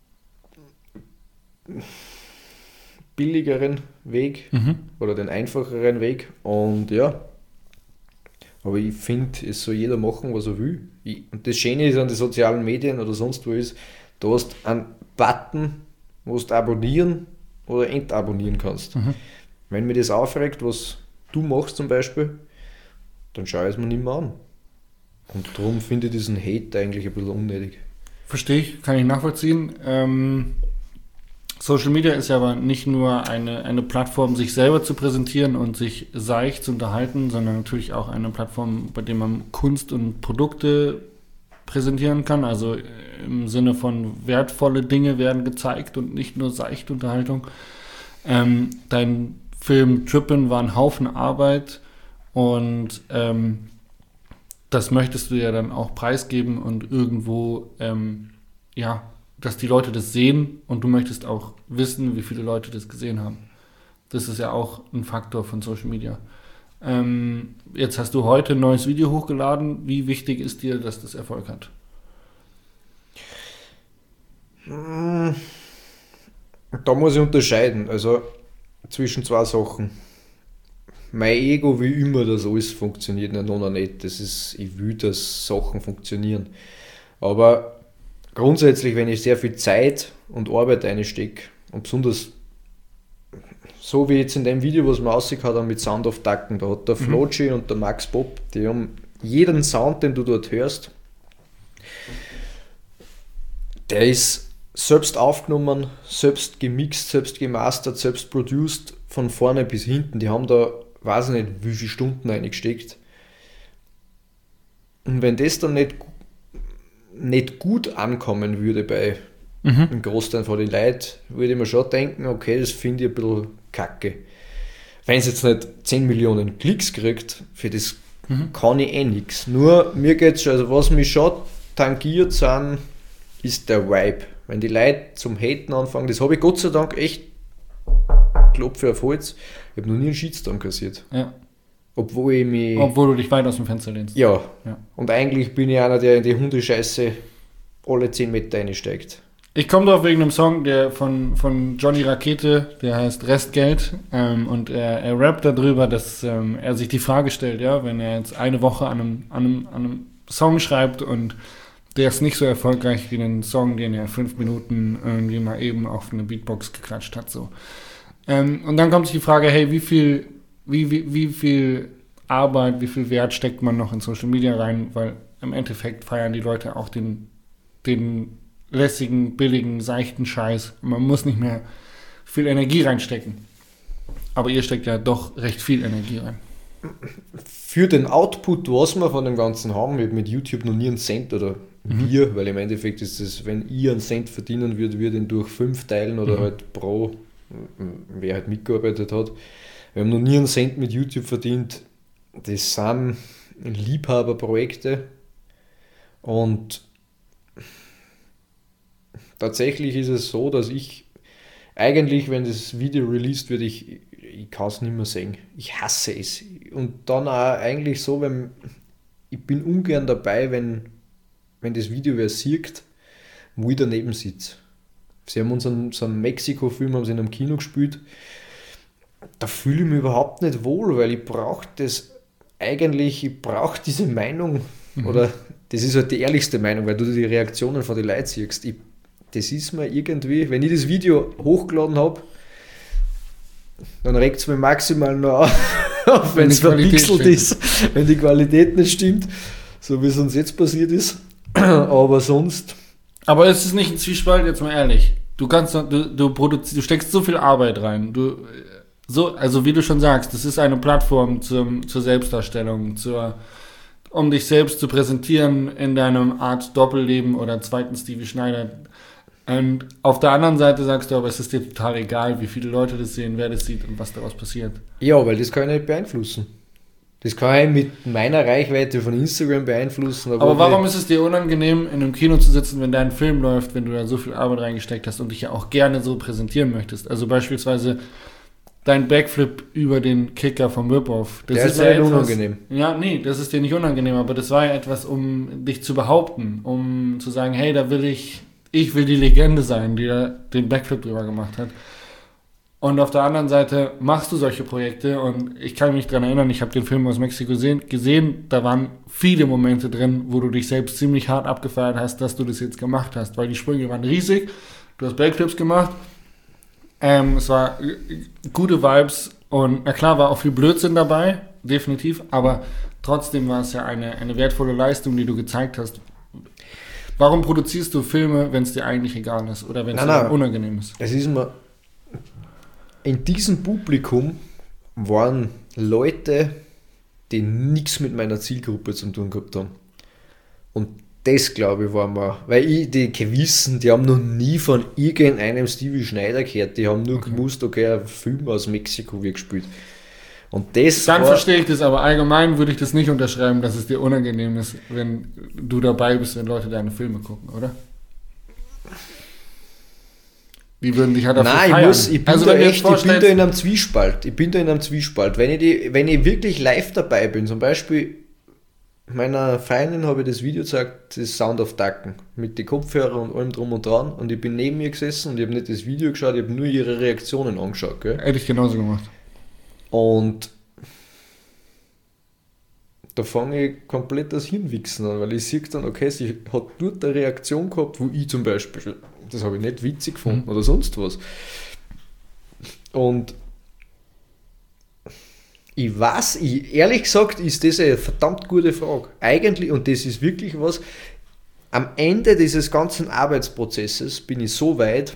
billigeren Weg mhm. oder den einfacheren Weg. Und ja, aber ich finde, es soll jeder machen, was er will. Ich, und das Schöne ist an den sozialen Medien oder sonst wo ist, du hast einen Button, wo du abonnieren oder entabonnieren kannst. Mhm. Wenn mir das aufregt, was du machst zum Beispiel, dann schaue ich es mir nicht mehr an. Und darum finde ich diesen Hate eigentlich ein bisschen unnötig. Verstehe ich, kann ich nachvollziehen. Ähm, Social Media ist ja aber nicht nur eine, eine Plattform, sich selber zu präsentieren und sich seicht zu unterhalten, sondern natürlich auch eine Plattform, bei der man Kunst und Produkte präsentieren kann. Also im Sinne von wertvolle Dinge werden gezeigt und nicht nur seichte Unterhaltung. Ähm, dein Film Trippin' war ein Haufen Arbeit und ähm, das möchtest du ja dann auch preisgeben und irgendwo, ähm, ja, dass die Leute das sehen und du möchtest auch wissen, wie viele Leute das gesehen haben. Das ist ja auch ein Faktor von Social Media. Ähm, jetzt hast du heute ein neues Video hochgeladen. Wie wichtig ist dir, dass das Erfolg hat? Da muss ich unterscheiden, also zwischen zwei Sachen. Mein Ego will immer, dass alles funktioniert, nicht noch nicht. Das ist, ich will, dass Sachen funktionieren. Aber grundsätzlich, wenn ich sehr viel Zeit und Arbeit reinstecke, und besonders so wie jetzt in dem Video, was man rausgehauen hat mit Sound of Ducken, da hat der mhm. Floji und der Max Bob, die haben jeden Sound, den du dort hörst, der ist selbst aufgenommen, selbst gemixt, selbst gemastert, selbst produced, von vorne bis hinten. Die haben da, weiß ich nicht, wie viele Stunden reingesteckt. Und wenn das dann nicht, nicht gut ankommen würde bei mhm. dem Großteil von den Leuten, würde ich mir schon denken, okay, das finde ich ein bisschen kacke. Wenn es jetzt nicht zehn Millionen Klicks kriegt, für das mhm. kann ich eh nichts. Nur mir geht es schon, also was mich schon tangiert sind, ist der Vibe. Wenn die Leute zum Haten anfangen, das habe ich Gott sei Dank echt Klopfe auf Holz, ich habe noch nie einen Shitstorm kassiert. Ja. Obwohl ich mich... Obwohl du dich weit aus dem Fenster lehnst. Ja. ja. Und eigentlich bin ich einer, der in die Hundescheiße alle zehn Meter reinsteigt. Ich komme drauf wegen einem Song, der von, von Johnny Rakete, der heißt Restgeld. Ähm, und er, er rappt darüber, dass ähm, er sich die Frage stellt, ja, wenn er jetzt eine Woche an einem, an einem, an einem Song schreibt und der ist nicht so erfolgreich wie den Song, den er fünf Minuten irgendwie mal eben auf eine Beatbox geklatscht hat. So. Ähm, und dann kommt sich die Frage, hey, wie viel, wie, wie, wie viel Arbeit, wie viel Wert steckt man noch in Social Media rein? Weil im Endeffekt feiern die Leute auch den, den lässigen, billigen, seichten Scheiß. Man muss nicht mehr viel Energie reinstecken. Aber ihr steckt ja doch recht viel Energie rein. Für den Output, was wir von dem Ganzen haben, wird mit YouTube noch nie einen Cent oder mhm. wir, weil im Endeffekt ist es, wenn ich einen Cent verdienen würde, würde ich ihn durch fünf teilen oder mhm. halt pro, wer halt mitgearbeitet hat. Wir haben noch nie einen Cent mit YouTube verdient. Das sind Liebhaberprojekte und tatsächlich ist es so, dass ich eigentlich, wenn das Video released wird, ich, ich kann es nicht mehr sehen. Ich hasse es. Und dann auch eigentlich so, wenn ich bin ungern dabei, wenn, wenn das Video wer sieht, wo ich daneben sitze. Sie haben unseren so einen Mexiko-Film haben sie in einem Kino gespielt. Da fühle ich mich überhaupt nicht wohl, weil ich brauche das eigentlich, ich brauche diese Meinung, mhm. oder das ist halt die ehrlichste Meinung, weil du die Reaktionen von den Leuten siehst. Ich, das ist mir irgendwie, wenn ich das Video hochgeladen habe, dann regt es mir maximal noch auf, wenn es verpixelt ist, wenn die Qualität nicht stimmt, so wie es uns jetzt passiert ist. Aber sonst... Aber es ist nicht ein Zwiespalt, jetzt mal ehrlich. Du kannst, du, du, produzi- du steckst so viel Arbeit rein. Du, so, also wie du schon sagst, das ist eine Plattform zum, zur Selbstdarstellung, zur, um dich selbst zu präsentieren in deinem Art Doppelleben oder zweiten Stevie Schneider. Und auf der anderen Seite sagst du aber, es ist dir total egal, wie viele Leute das sehen, wer das sieht und was daraus passiert. Ja, weil das kann ich nicht beeinflussen. Das kann ich mit meiner Reichweite von Instagram beeinflussen. Aber, aber warum ist es dir unangenehm, in einem Kino zu sitzen, wenn dein Film läuft, wenn du da so viel Arbeit reingesteckt hast und dich ja auch gerne so präsentieren möchtest? Also beispielsweise dein Backflip über den Kicker vom Rip-Off. Das Der ist ist ja halt etwas, unangenehm. Ja, nee, das ist dir nicht unangenehm, aber das war ja etwas, um dich zu behaupten, um zu sagen, hey, da will ich, ich will die Legende sein, die da den Backflip drüber gemacht hat. Und auf der anderen Seite machst du solche Projekte und ich kann mich daran erinnern, ich habe den Film aus Mexiko gesehen, gesehen, da waren viele Momente drin, wo du dich selbst ziemlich hart abgefeiert hast, dass du das jetzt gemacht hast, weil die Sprünge waren riesig, du hast Backflips gemacht, ähm, es war gute Vibes und na klar war auch viel Blödsinn dabei, definitiv, aber trotzdem war es ja eine, eine wertvolle Leistung, die du gezeigt hast. Warum produzierst du Filme, wenn es dir eigentlich egal ist oder wenn es dir unangenehm ist? Es ist mir in diesem Publikum waren Leute, die nichts mit meiner Zielgruppe zu tun gehabt haben. Und das, glaube ich, war mir, weil ich die gewissen, die haben noch nie von irgendeinem Stevie Schneider gehört, die haben nur okay. gewusst, okay, ein Film aus Mexiko wird gespielt. Und das Dann verstehe ich das, aber allgemein würde ich das nicht unterschreiben, dass es dir unangenehm ist, wenn du dabei bist, wenn Leute deine Filme gucken, oder? Die würden dich halt dafür Nein, feiern. ich, muss, ich, bin also, da echt, ich bin da in einem Zwiespalt. Ich bin da in einem Zwiespalt. Wenn ich, die, wenn ich wirklich live dabei bin, zum Beispiel meiner Freundin habe ich das Video gezeigt, das Sound of Ducken, mit den Kopfhörern und allem drum und dran, und ich bin neben ihr gesessen und ich habe nicht das Video geschaut, ich habe nur ihre Reaktionen angeschaut. Gell? Hätte ich genauso gemacht. Und da fange ich komplett das Hinwichsen an, weil ich sehe dann, okay, sie hat nur eine Reaktion gehabt, wo ich zum Beispiel, das habe ich nicht witzig gefunden mhm. oder sonst was. Und ich weiß, ich, ehrlich gesagt, ist das eine verdammt gute Frage. Eigentlich, und das ist wirklich was, am Ende dieses ganzen Arbeitsprozesses bin ich so weit,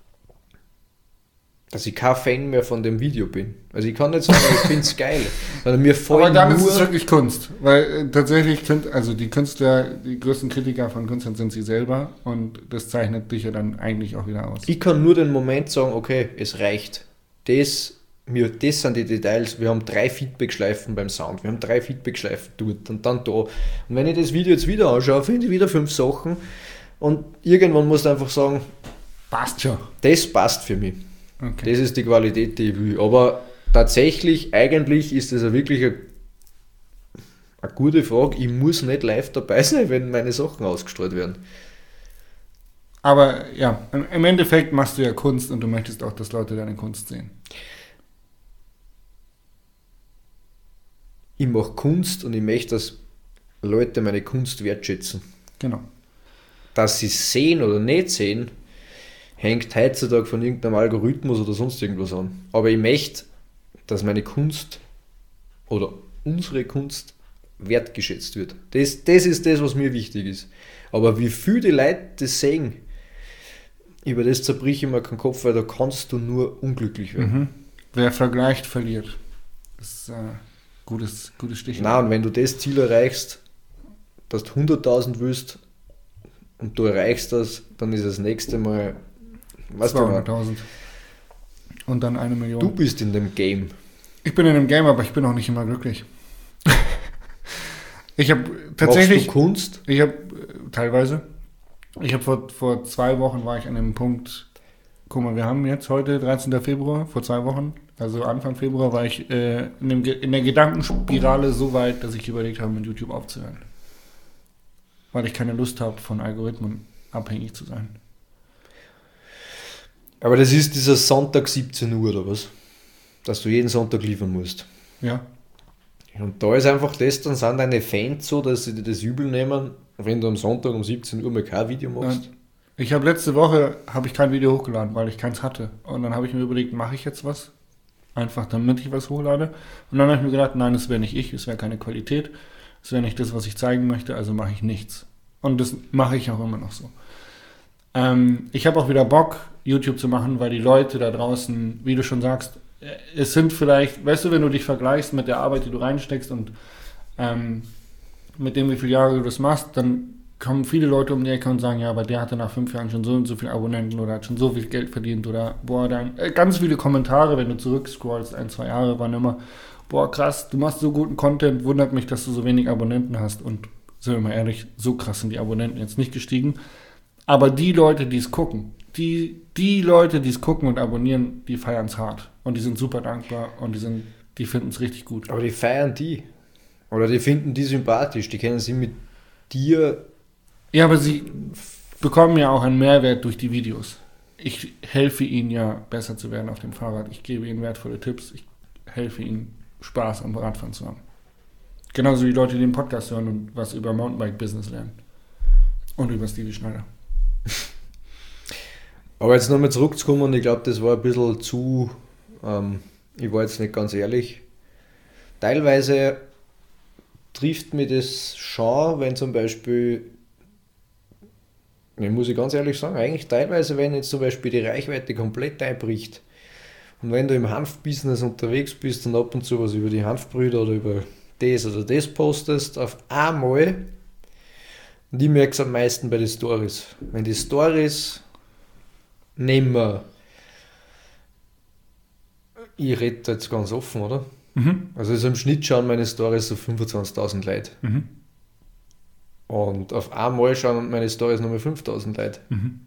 dass ich kein Fan mehr von dem Video bin. Also ich kann nicht sagen, ich finde es geil. Sondern mir Aber dann nur ist es wirklich Kunst. Weil äh, tatsächlich, also die Künstler, die größten Kritiker von Künstlern sind sie selber und das zeichnet dich ja dann eigentlich auch wieder aus. Ich kann nur den Moment sagen, okay, es reicht. Das, wir, das sind die Details. Wir haben drei Feedback-Schleifen beim Sound. Wir haben drei Feedback-Schleifen dort und dann da. Und wenn ich das Video jetzt wieder anschaue, finde ich wieder fünf Sachen. Und irgendwann musst du einfach sagen, passt schon. Das passt für mich. Okay. Das ist die Qualität, die ich will. Aber tatsächlich, eigentlich ist das wirklich eine, eine gute Frage. Ich muss nicht live dabei sein, wenn meine Sachen ausgestrahlt werden. Aber ja, im Endeffekt machst du ja Kunst und du möchtest auch, dass Leute deine Kunst sehen. Ich mache Kunst und ich möchte, dass Leute meine Kunst wertschätzen. Genau. Dass sie es sehen oder nicht sehen, hängt heutzutage von irgendeinem Algorithmus oder sonst irgendwas an. Aber ich möchte, dass meine Kunst oder unsere Kunst wertgeschätzt wird. Das, das ist das, was mir wichtig ist. Aber wie viele die Leute das sehen, über das zerbrich ich mir keinen Kopf, weil da kannst du nur unglücklich werden. Mhm. Wer vergleicht, verliert. Das ist ein äh, gutes, gutes Stichwort. Nein, und wenn du das Ziel erreichst, dass du hunderttausend willst, und du erreichst das, dann ist das nächste Mal, was zweihunderttausend. Und dann eine Million. Du bist in dem Game. Ich bin in dem Game, aber ich bin auch nicht immer glücklich. Ich habe tatsächlich... Machst du Kunst? Ich habe teilweise. Ich habe vor, vor zwei Wochen war ich an dem Punkt, guck mal, wir haben jetzt heute dreizehnten Februar, vor zwei Wochen, also Anfang Februar, war ich äh, in, dem, in der Gedankenspirale so weit, dass ich überlegt habe, mit YouTube aufzuhören. Weil ich keine Lust habe, von Algorithmen abhängig zu sein. Aber das ist dieser Sonntag siebzehn Uhr oder was? Dass du jeden Sonntag liefern musst. Ja. Und da ist einfach das, dann sind deine Fans so, dass sie dir das übel nehmen, wenn du am Sonntag um siebzehn Uhr mal kein Video machst. Ja. Ich habe letzte Woche habe ich kein Video hochgeladen, weil ich keins hatte. Und dann habe ich mir überlegt, mache ich jetzt was? Einfach damit ich was hochlade. Und dann habe ich mir gedacht, nein, das wäre nicht ich, es wäre keine Qualität, es wäre nicht das, was ich zeigen möchte, also mache ich nichts. Und das mache ich auch immer noch so. Ähm, ich habe auch wieder Bock, YouTube zu machen, weil die Leute da draußen, wie du schon sagst, es sind vielleicht, weißt du, wenn du dich vergleichst mit der Arbeit, die du reinsteckst und ähm, mit dem, wie viele Jahre du das machst, dann kommen viele Leute um die Ecke und sagen, ja, aber der hatte nach fünf Jahren schon so und so viele Abonnenten oder hat schon so viel Geld verdient oder boah, dann äh, ganz viele Kommentare, wenn du zurückscrollst, ein, zwei Jahre, waren immer, boah, krass, du machst so guten Content, wundert mich, dass du so wenig Abonnenten hast. Und sind wir mal ehrlich, so krass sind die Abonnenten jetzt nicht gestiegen. Aber die Leute, die es gucken, die, die Leute, die es gucken und abonnieren, die feiern es hart. Und die sind super dankbar und die sind, die finden es richtig gut. Aber die feiern die. Oder die finden die sympathisch, die kennen sie mit dir. Ja, aber sie bekommen ja auch einen Mehrwert durch die Videos. Ich helfe ihnen ja, besser zu werden auf dem Fahrrad. Ich gebe ihnen wertvolle Tipps. Ich helfe ihnen, Spaß am Radfahren zu haben. Genauso wie Leute, die den Podcast hören und was über Mountainbike-Business lernen. Und über Stevie Schneider. Aber jetzt nochmal zurückzukommen, ich glaube, das war ein bisschen zu, ähm, ich war jetzt nicht ganz ehrlich. Teilweise trifft mir das schon, wenn zum Beispiel, ich muss ich ganz ehrlich sagen, eigentlich teilweise, wenn jetzt zum Beispiel die Reichweite komplett einbricht und wenn du im Hanfbusiness unterwegs bist und ab und zu was über die Hanfbrüder oder über das oder das postest, auf einmal, und ich merke es am meisten bei den Stories. Wenn die Stories nehmen wir, ich rede jetzt ganz offen, oder? Mhm. Also, also im Schnitt schauen meine Stories so fünfundzwanzigtausend Leute. Mhm. Und auf einmal schauen meine Stories nochmal fünftausend Leute. Mhm.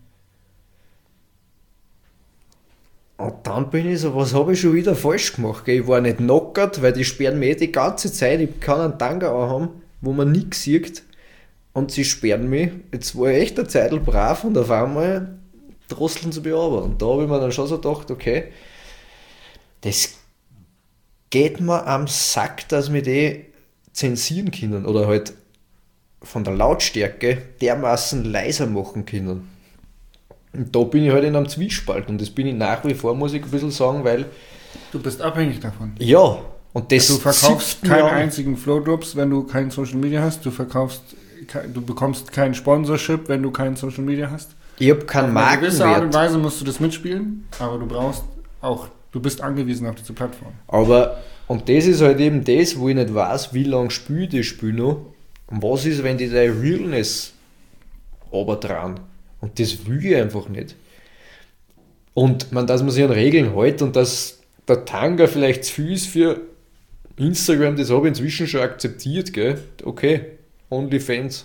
Und dann bin ich so, was habe ich schon wieder falsch gemacht? Gell? Ich war nicht knockert, weil die sperren mich die ganze Zeit. Ich kann einen Tanga anhaben, wo man nichts sieht. Und sie sperren mich. Jetzt war ich echt eine Zeitl brav und auf einmal drosseln sie mich runter. Und da habe ich mir dann schon so gedacht, okay, das geht mir am Sack, dass wir die zensieren können oder halt von der Lautstärke dermaßen leiser machen können. Und da bin ich halt in einem Zwiespalt und das bin ich nach wie vor, muss ich ein bisschen sagen, weil... Du bist abhängig davon. Ja, und das... Du verkaufst zieht keinen mir an. einzigen Flowdrops, wenn du kein Social Media hast. Du verkaufst, du bekommst kein Sponsorship, wenn du kein Social Media hast. Ich habe keinen Auf eine gewisse Art und Markenwert. Weise musst du das mitspielen, aber du brauchst auch, du bist angewiesen auf diese Plattform. Aber, und das ist halt eben das, wo ich nicht weiß, wie lange spiele ich das Spiel noch und was ist, wenn die da Realness runtertragen. Und das will ich einfach nicht. Und man, dass man sich an Regeln hält und dass der Tanga vielleicht zu viel ist für Instagram, das habe ich inzwischen schon akzeptiert, gell? Okay, OnlyFans.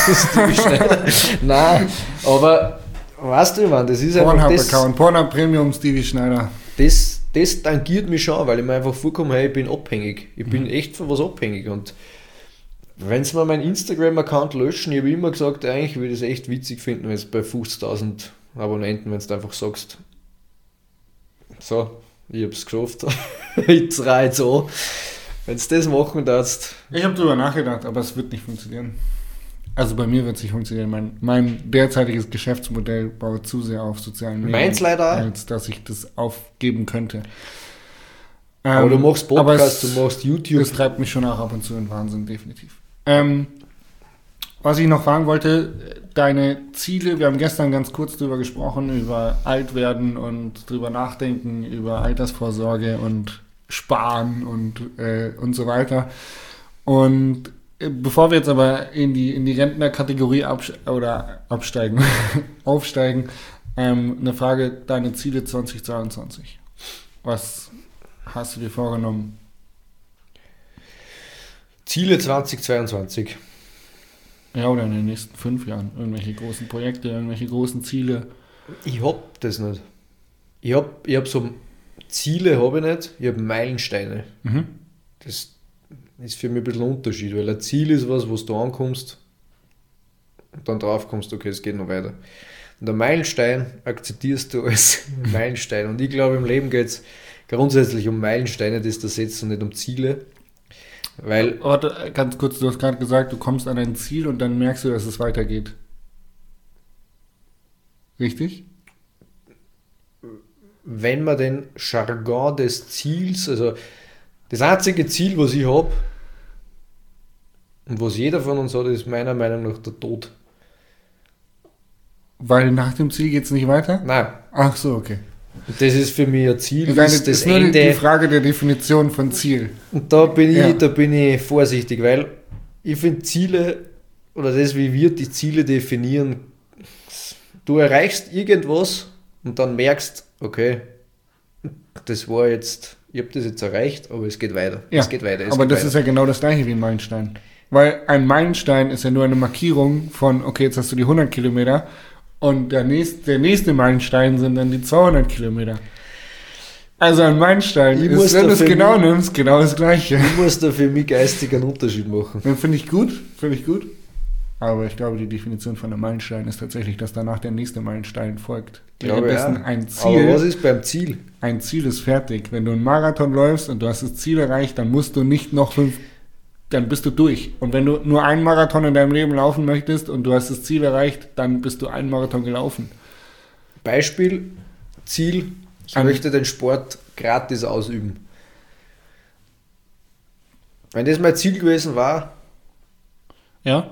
Nein, aber weißt du, ich meine, das ist einfach das, Pornhub-Account, Pornhub Premium, Stevie Schneider. das, das tangiert mich schon, weil ich mir einfach vorkomme, hey, ich bin abhängig. Ich bin Mhm. echt von was abhängig. Und wenn sie mal meinen Instagram-Account löschen, ich habe immer gesagt, eigentlich würde ich es echt witzig finden, wenn es bei fünfzigtausend Abonnenten, wenn du einfach sagst, so, ich habe es geschafft, jetzt reihe jetzt an. Wenn du das machen darfst. Ich habe darüber nachgedacht, aber es wird nicht funktionieren. Also bei mir wird es nicht funktionieren. Mein, mein derzeitiges Geschäftsmodell baut zu sehr auf sozialen Medien, Meins leider auch. als dass ich das aufgeben könnte. Aber Ähm, du machst aber Podcast, es- du machst YouTube. Das treibt mich schon auch ab und zu in Wahnsinn, definitiv. Ähm, was ich noch fragen wollte, deine Ziele, wir haben gestern ganz kurz drüber gesprochen, über Altwerden und drüber nachdenken, über Altersvorsorge und Sparen und, äh, und so weiter. Und Bevor wir jetzt aber in die, in die Rentnerkategorie abs- oder absteigen, aufsteigen, ähm, eine Frage, deine Ziele zwanzig zweiundzwanzig. Was hast du dir vorgenommen? Ziele zwanzig zweiundzwanzig. Ja, oder in den nächsten fünf Jahren? Irgendwelche großen Projekte, irgendwelche großen Ziele? Ich hab das nicht. Ich hab, ich hab so Ziele habe ich nicht, ich habe Meilensteine. Mhm. Das ist für mich ein bisschen ein Unterschied, weil ein Ziel ist was, wo du ankommst und dann drauf kommst, okay, es geht noch weiter. Und der Meilenstein akzeptierst du als Meilenstein. Und ich glaube, im Leben geht es grundsätzlich um Meilensteine, das du setzt und nicht um Ziele. Weil, Warte, ganz kurz, du hast gerade gesagt, du kommst an ein Ziel und dann merkst du, dass es weitergeht. Richtig? wenn man den Jargon des Ziels, also das einzige Ziel, was ich habe und was jeder von uns hat, ist meiner Meinung nach der Tod. Weil nach dem Ziel geht es nicht weiter? Nein. Ach so, okay. Und das ist für mich ein Ziel, Das ist das ist nur Ende. die Frage der Definition von Ziel. Und da bin ich, Ja. da bin ich vorsichtig, weil ich finde Ziele, oder das, wie wir die Ziele definieren, du erreichst irgendwas und dann merkst, okay, das war jetzt, ich habe das jetzt erreicht, aber es geht weiter. Ja, es geht weiter. Es aber geht das weiter. ist ja genau das gleiche wie ein Meilenstein. Weil ein Meilenstein ist ja nur eine Markierung von, okay, jetzt hast du die hundert Kilometer und der nächste, der nächste Meilenstein sind dann die zweihundert Kilometer. Also ein Meilenstein Ich ist, muss wenn du da es für genau mich- nimmst, genau das Gleiche. Ich muss da für mich geistig einen Unterschied machen. Den finde ich gut, finde ich gut. Aber ich glaube, die Definition von einem Meilenstein ist tatsächlich, dass danach der nächste Meilenstein folgt. Glaube, Währenddessen ja. ein Aber Ziel, was ist beim Ziel? ein Ziel ist fertig. Wenn du einen Marathon läufst und du hast das Ziel erreicht, dann musst du nicht noch fünf, dann bist du durch. Und wenn du nur einen Marathon in deinem Leben laufen möchtest und du hast das Ziel erreicht, dann bist du einen Marathon gelaufen. Beispiel, Ziel, ich Ein- möchte den Sport gratis ausüben. Wenn das mein Ziel gewesen war, Ja?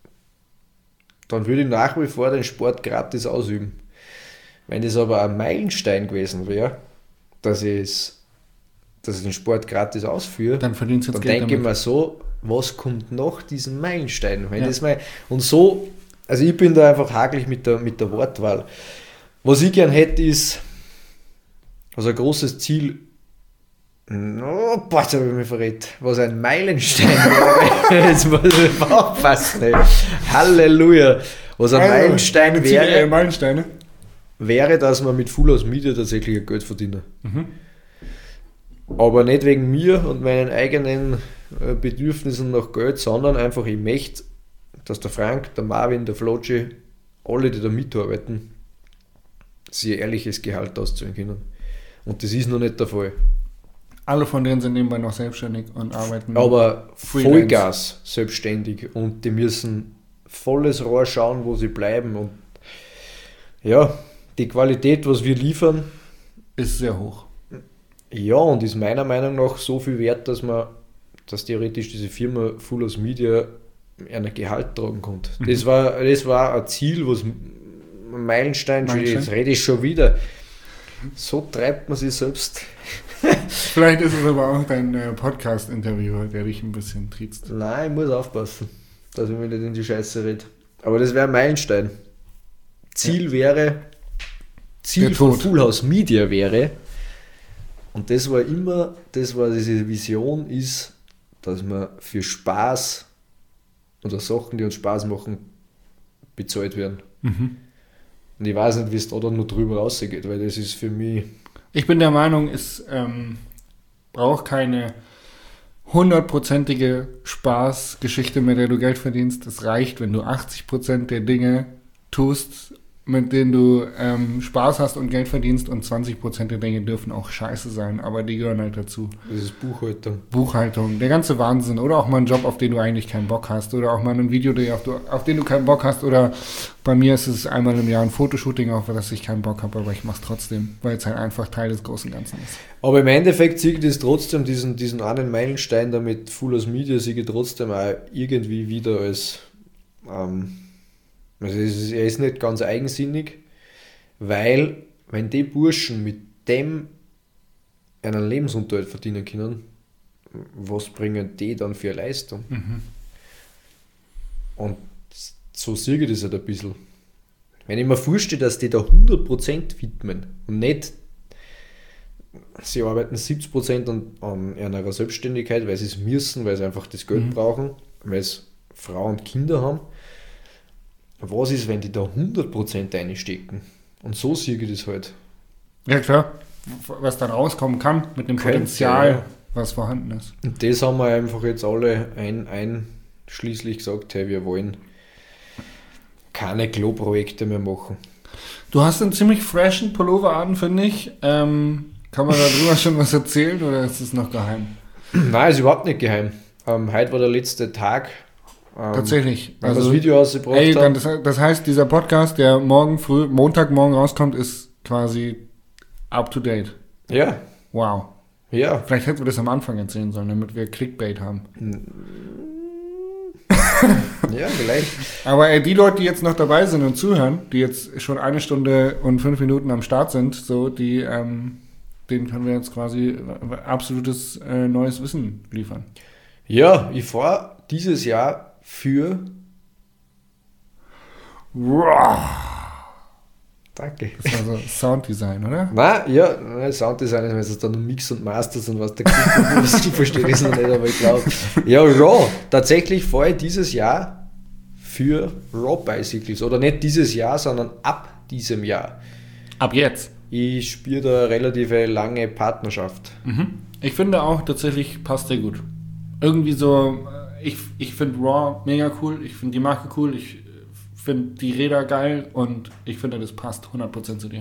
dann würde ich nach wie vor den Sport gratis ausüben. Wenn das aber ein Meilenstein gewesen wäre, dass ich, es, dass ich den Sport gratis ausführe, Dann verdienst du dann jetzt Geld denke ich damit. mir so, was kommt nach diesem Meilenstein? Wenn Ja. das mal, und so, also ich bin da einfach hakelig mit der, mit der Wortwahl. Was ich gern hätte ist, also ein großes Ziel, no, boah, jetzt habe ich mich verrät, was ein Meilenstein wäre. Jetzt muss ich aufpassen. Ey. Halleluja. Was ein Also, Meilenstein deine Ziele, äh, wäre, Meilensteine. wäre, dass man mit Full House Media tatsächlich ein Geld verdienen. Mhm. Aber nicht wegen mir und meinen eigenen äh, Bedürfnissen nach Geld, sondern einfach, ich möchte, dass der Frank, der Marvin, der Flotschi, alle, die da mitarbeiten, sich ein ehrliches Gehalt auszahlen können. Und das ist noch nicht der Fall. Alle von denen sind nebenbei noch selbstständig und arbeiten. Aber Freelance. Vollgas selbstständig und die müssen volles Rohr schauen, wo sie bleiben. Und ja, die Qualität, was wir liefern, ist sehr hoch. ja, und ist meiner Meinung nach so viel wert, dass man, dass theoretisch diese Firma Full House Media ein Gehalt tragen konnte. Mhm. Das war, das war ein Ziel, was ein Meilenstein, Meilenstein. jetzt rede ich schon wieder. So treibt man sich selbst. Vielleicht ist es aber auch dein äh, Podcast-Interviewer, der dich ein bisschen triezt. Nein, ich muss aufpassen, dass ich mir nicht in die Scheiße rede. Aber das wäre ein Meilenstein. Ziel wäre, Ziel Der von Tod. Full House Media wäre, und das war immer, das war diese Vision, ist, dass wir für Spaß oder Sachen, die uns Spaß machen, bezahlt werden. Mhm. Und ich weiß nicht, wie es da dann noch drüber rausgeht, weil das ist für mich, Ich bin der Meinung, es ähm, braucht keine hundertprozentige Spaßgeschichte, mit der du Geld verdienst. Es reicht, wenn du achtzig Prozent der Dinge tust, mit denen du ähm, Spaß hast und Geld verdienst, und zwanzig Prozent der Dinge dürfen auch scheiße sein, aber die gehören halt dazu. das ist Buchhaltung. Buchhaltung, der ganze Wahnsinn, oder auch mal einen Job, auf den du eigentlich keinen Bock hast, oder auch mal ein Video, auf, du, auf den du keinen Bock hast, oder bei mir ist es einmal im Jahr ein Fotoshooting, auf das ich keinen Bock habe, aber ich mache es trotzdem, weil es halt einfach Teil des großen Ganzen ist. Aber im Endeffekt sehe ich das trotzdem, diesen, diesen einen Meilenstein da mit Full House Media, sehe ich trotzdem auch irgendwie wieder als, ähm, also es ist, er ist nicht ganz eigensinnig, weil wenn die Burschen mit dem einen Lebensunterhalt verdienen können, was bringen die dann für eine Leistung? Mhm. Und so sehe ich das halt ein bisschen. Wenn ich mir vorstelle, dass die da hundert Prozent widmen und nicht, sie arbeiten siebzig Prozent an, an ihrer Selbstständigkeit, weil sie es müssen, weil sie einfach das Geld mhm. brauchen, weil sie Frau und Kinder haben. Was ist, wenn die da hundert Prozent reinstecken? Und so sehe ich das halt. Ja, klar. Was da rauskommen kann mit dem Könnte, Potenzial, ja. was vorhanden ist. Und das haben wir einfach jetzt alle ein, einschließlich gesagt, hey, wir wollen keine Klo-Projekte mehr machen. Du hast einen ziemlich freshen Pullover an, finde ich. Ähm, kann man darüber schon was erzählen oder ist es noch geheim? Nein, ist überhaupt nicht geheim. Ähm, heute war der letzte Tag. Ähm, Tatsächlich. Also das Video ausgebracht ey, dann das, das heißt, dieser Podcast, der morgen früh, Montagmorgen rauskommt, ist quasi up to date. Ja. Wow. Ja. Vielleicht hätten wir das am Anfang erzählen sollen, damit wir Clickbait haben. Ja, vielleicht. Aber ey, die Leute, die jetzt noch dabei sind und zuhören, die jetzt schon eine Stunde und fünf Minuten am Start sind, so, die, ähm, denen können wir jetzt quasi absolutes äh, neues Wissen liefern. Ja, ich fahre dieses Jahr für Danke. Das war so Sounddesign, oder? Nein, ja, nein, Sounddesign ist meistens dann Mix und Masters und was da gibt. Ich verstehe das noch nicht, aber ich glaube. Ja, Raw. Tatsächlich fahre ich dieses Jahr für Raw Bicycles. Oder nicht dieses Jahr, sondern ab diesem Jahr. Ab jetzt? Ich spüre da eine relativ lange Partnerschaft. Mhm. Ich finde auch, tatsächlich passt der gut. Irgendwie so, ich, ich finde Raw mega cool, ich finde die Marke cool, ich finde die Räder geil und ich finde, das passt hundert Prozent zu dir.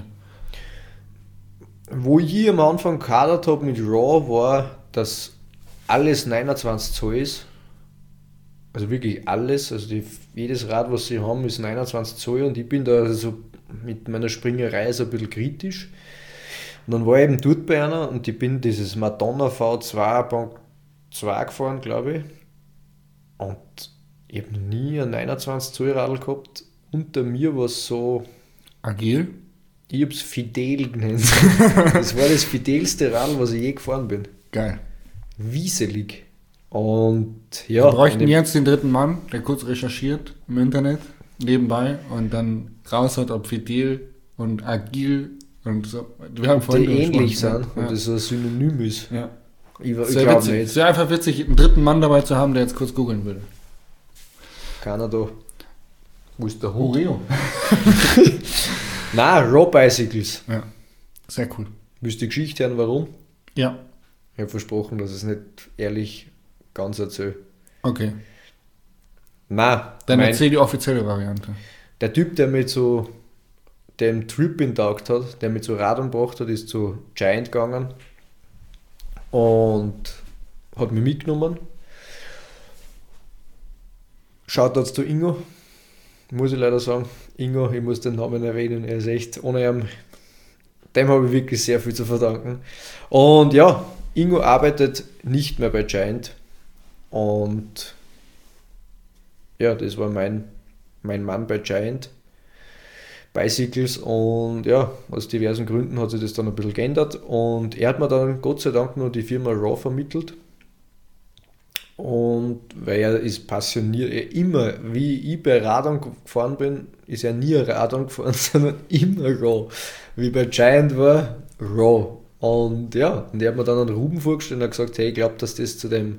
Wo ich am Anfang gehadert habe mit Raw, war, dass alles neunundzwanzig Zoll ist. Also wirklich alles. Also die, jedes Rad, was sie haben, ist neunundzwanzig Zoll und ich bin da also mit meiner Springerei so ein bisschen kritisch. Und dann war ich eben dort bei einer und ich bin dieses Madonna V zwei Punkt zwei gefahren, glaube ich. Und ich habe noch nie ein neunundzwanzig Zoll Radl gehabt. Unter mir war es so... Agil? Ich habe es Fidel genannt. Das war das fidelste Radl, was ich je gefahren bin. Geil. Wieselig. Und ja... Wir bräuchten jetzt den dritten Mann, der kurz recherchiert im Internet, nebenbei, und dann raushört, ob Fidel und Agil und so... Wir haben vorhin die ähnlich sind ja. und das ein Synonym ist. Ja. Ich, ich glaube nicht. Es wäre einfach witzig, einen dritten Mann dabei zu haben, der jetzt kurz googeln würde. Keiner da. Wo ist der Hund? Oreo. Nein, Raw Bicycles. Ja, sehr cool. Willst du die Geschichte hören, warum? Ja. Ich habe versprochen, dass ich es nicht ehrlich ganz erzähle. Okay. Nein. Dann erzähl die offizielle Variante. Der Typ, der mit so dem Trip intaugt hat, der mit so Radern gebracht hat, ist zu Giant gegangen und hat mich mitgenommen. Schaut jetzt zu Ingo, muss ich leider sagen. Ingo, ich muss den Namen erwähnen, er ist echt, ohne ihm, dem habe ich wirklich sehr viel zu verdanken. Und ja, Ingo arbeitet nicht mehr bei Giant und ja, das war mein, mein Mann bei Giant Bicycles und ja, aus diversen Gründen hat sich das dann ein bisschen geändert und er hat mir dann Gott sei Dank nur die Firma Raw vermittelt. Und weil er ist passioniert, er immer, wie ich bei Radern gefahren bin, ist er nie Radern gefahren, sondern immer Raw. Wie bei Giant war, Raw. Und ja, und er hat mir dann einen Ruben vorgestellt und hat gesagt, hey, ich glaube, dass das zu dem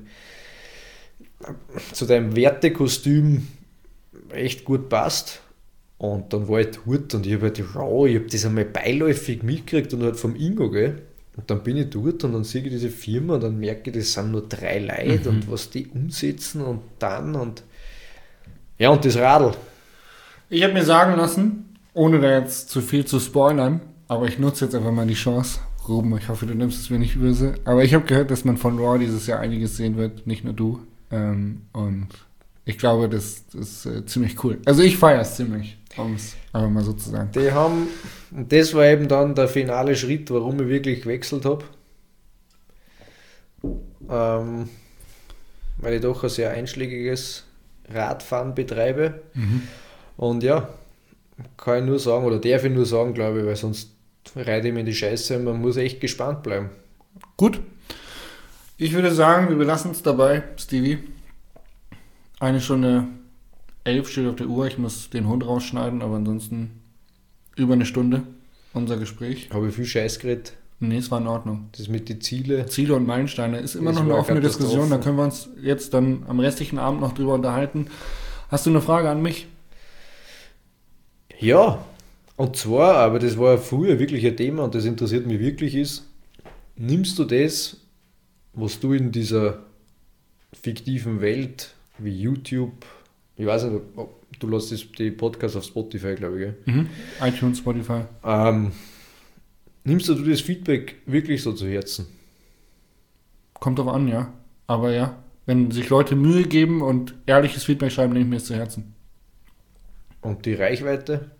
zu deinem Wertekostüm echt gut passt. Und dann war ich dort und ich habe halt Raw, ich habe das einmal beiläufig mitgekriegt und halt vom Ingo, gell. Und dann bin ich dort und dann sehe ich diese Firma und dann merke ich, das sind nur drei Leute mhm. und was die umsetzen und dann und ja, und das Radl. Ich habe mir sagen lassen, ohne da jetzt zu viel zu spoilern, aber ich nutze jetzt einfach mal die Chance. Ruben, ich hoffe, du nimmst es mir nicht böse. Aber ich habe gehört, dass man von Raw dieses Jahr einiges sehen wird, nicht nur du. Ähm, und ich glaube, das, das ist äh, ziemlich cool. Also ich feiere es ziemlich, um es einfach mal so zu sagen. Die haben, und das war eben dann der finale Schritt, warum ich wirklich gewechselt habe. Ähm, weil ich doch ein sehr einschlägiges Radfahren betreibe. Mhm. Und ja, kann ich nur sagen, oder darf ich nur sagen, glaube ich, weil sonst reite ich mir in die Scheiße. Man muss echt gespannt bleiben. Gut. Ich würde sagen, wir belassen es dabei, Stevie. Eine Stunde elf steht auf der Uhr. Ich muss den Hund rausschneiden, aber ansonsten über eine Stunde unser Gespräch. Habe ich viel Scheiß geredet. Nee, es war in Ordnung. Das mit den Zielen. Ziele und Meilensteine ist immer Das noch eine war offene Katastrophe. Diskussion. Da können wir uns jetzt dann am restlichen Abend noch drüber unterhalten. Hast du eine Frage an mich? Ja, und zwar, aber das war früher wirklich ein Thema und das interessiert mich wirklich ist, nimmst du das, was du in dieser fiktiven Welt wie YouTube, ich weiß nicht, ob- du lässt das- die Podcasts auf Spotify, glaube ich, gell? Mhm. iTunes, Spotify. Ähm, nimmst du das Feedback wirklich so zu Herzen? Kommt drauf an, ja. Aber ja, wenn sich Leute Mühe geben und ehrliches Feedback schreiben, nehme ich mir es zu Herzen. Und die Reichweite?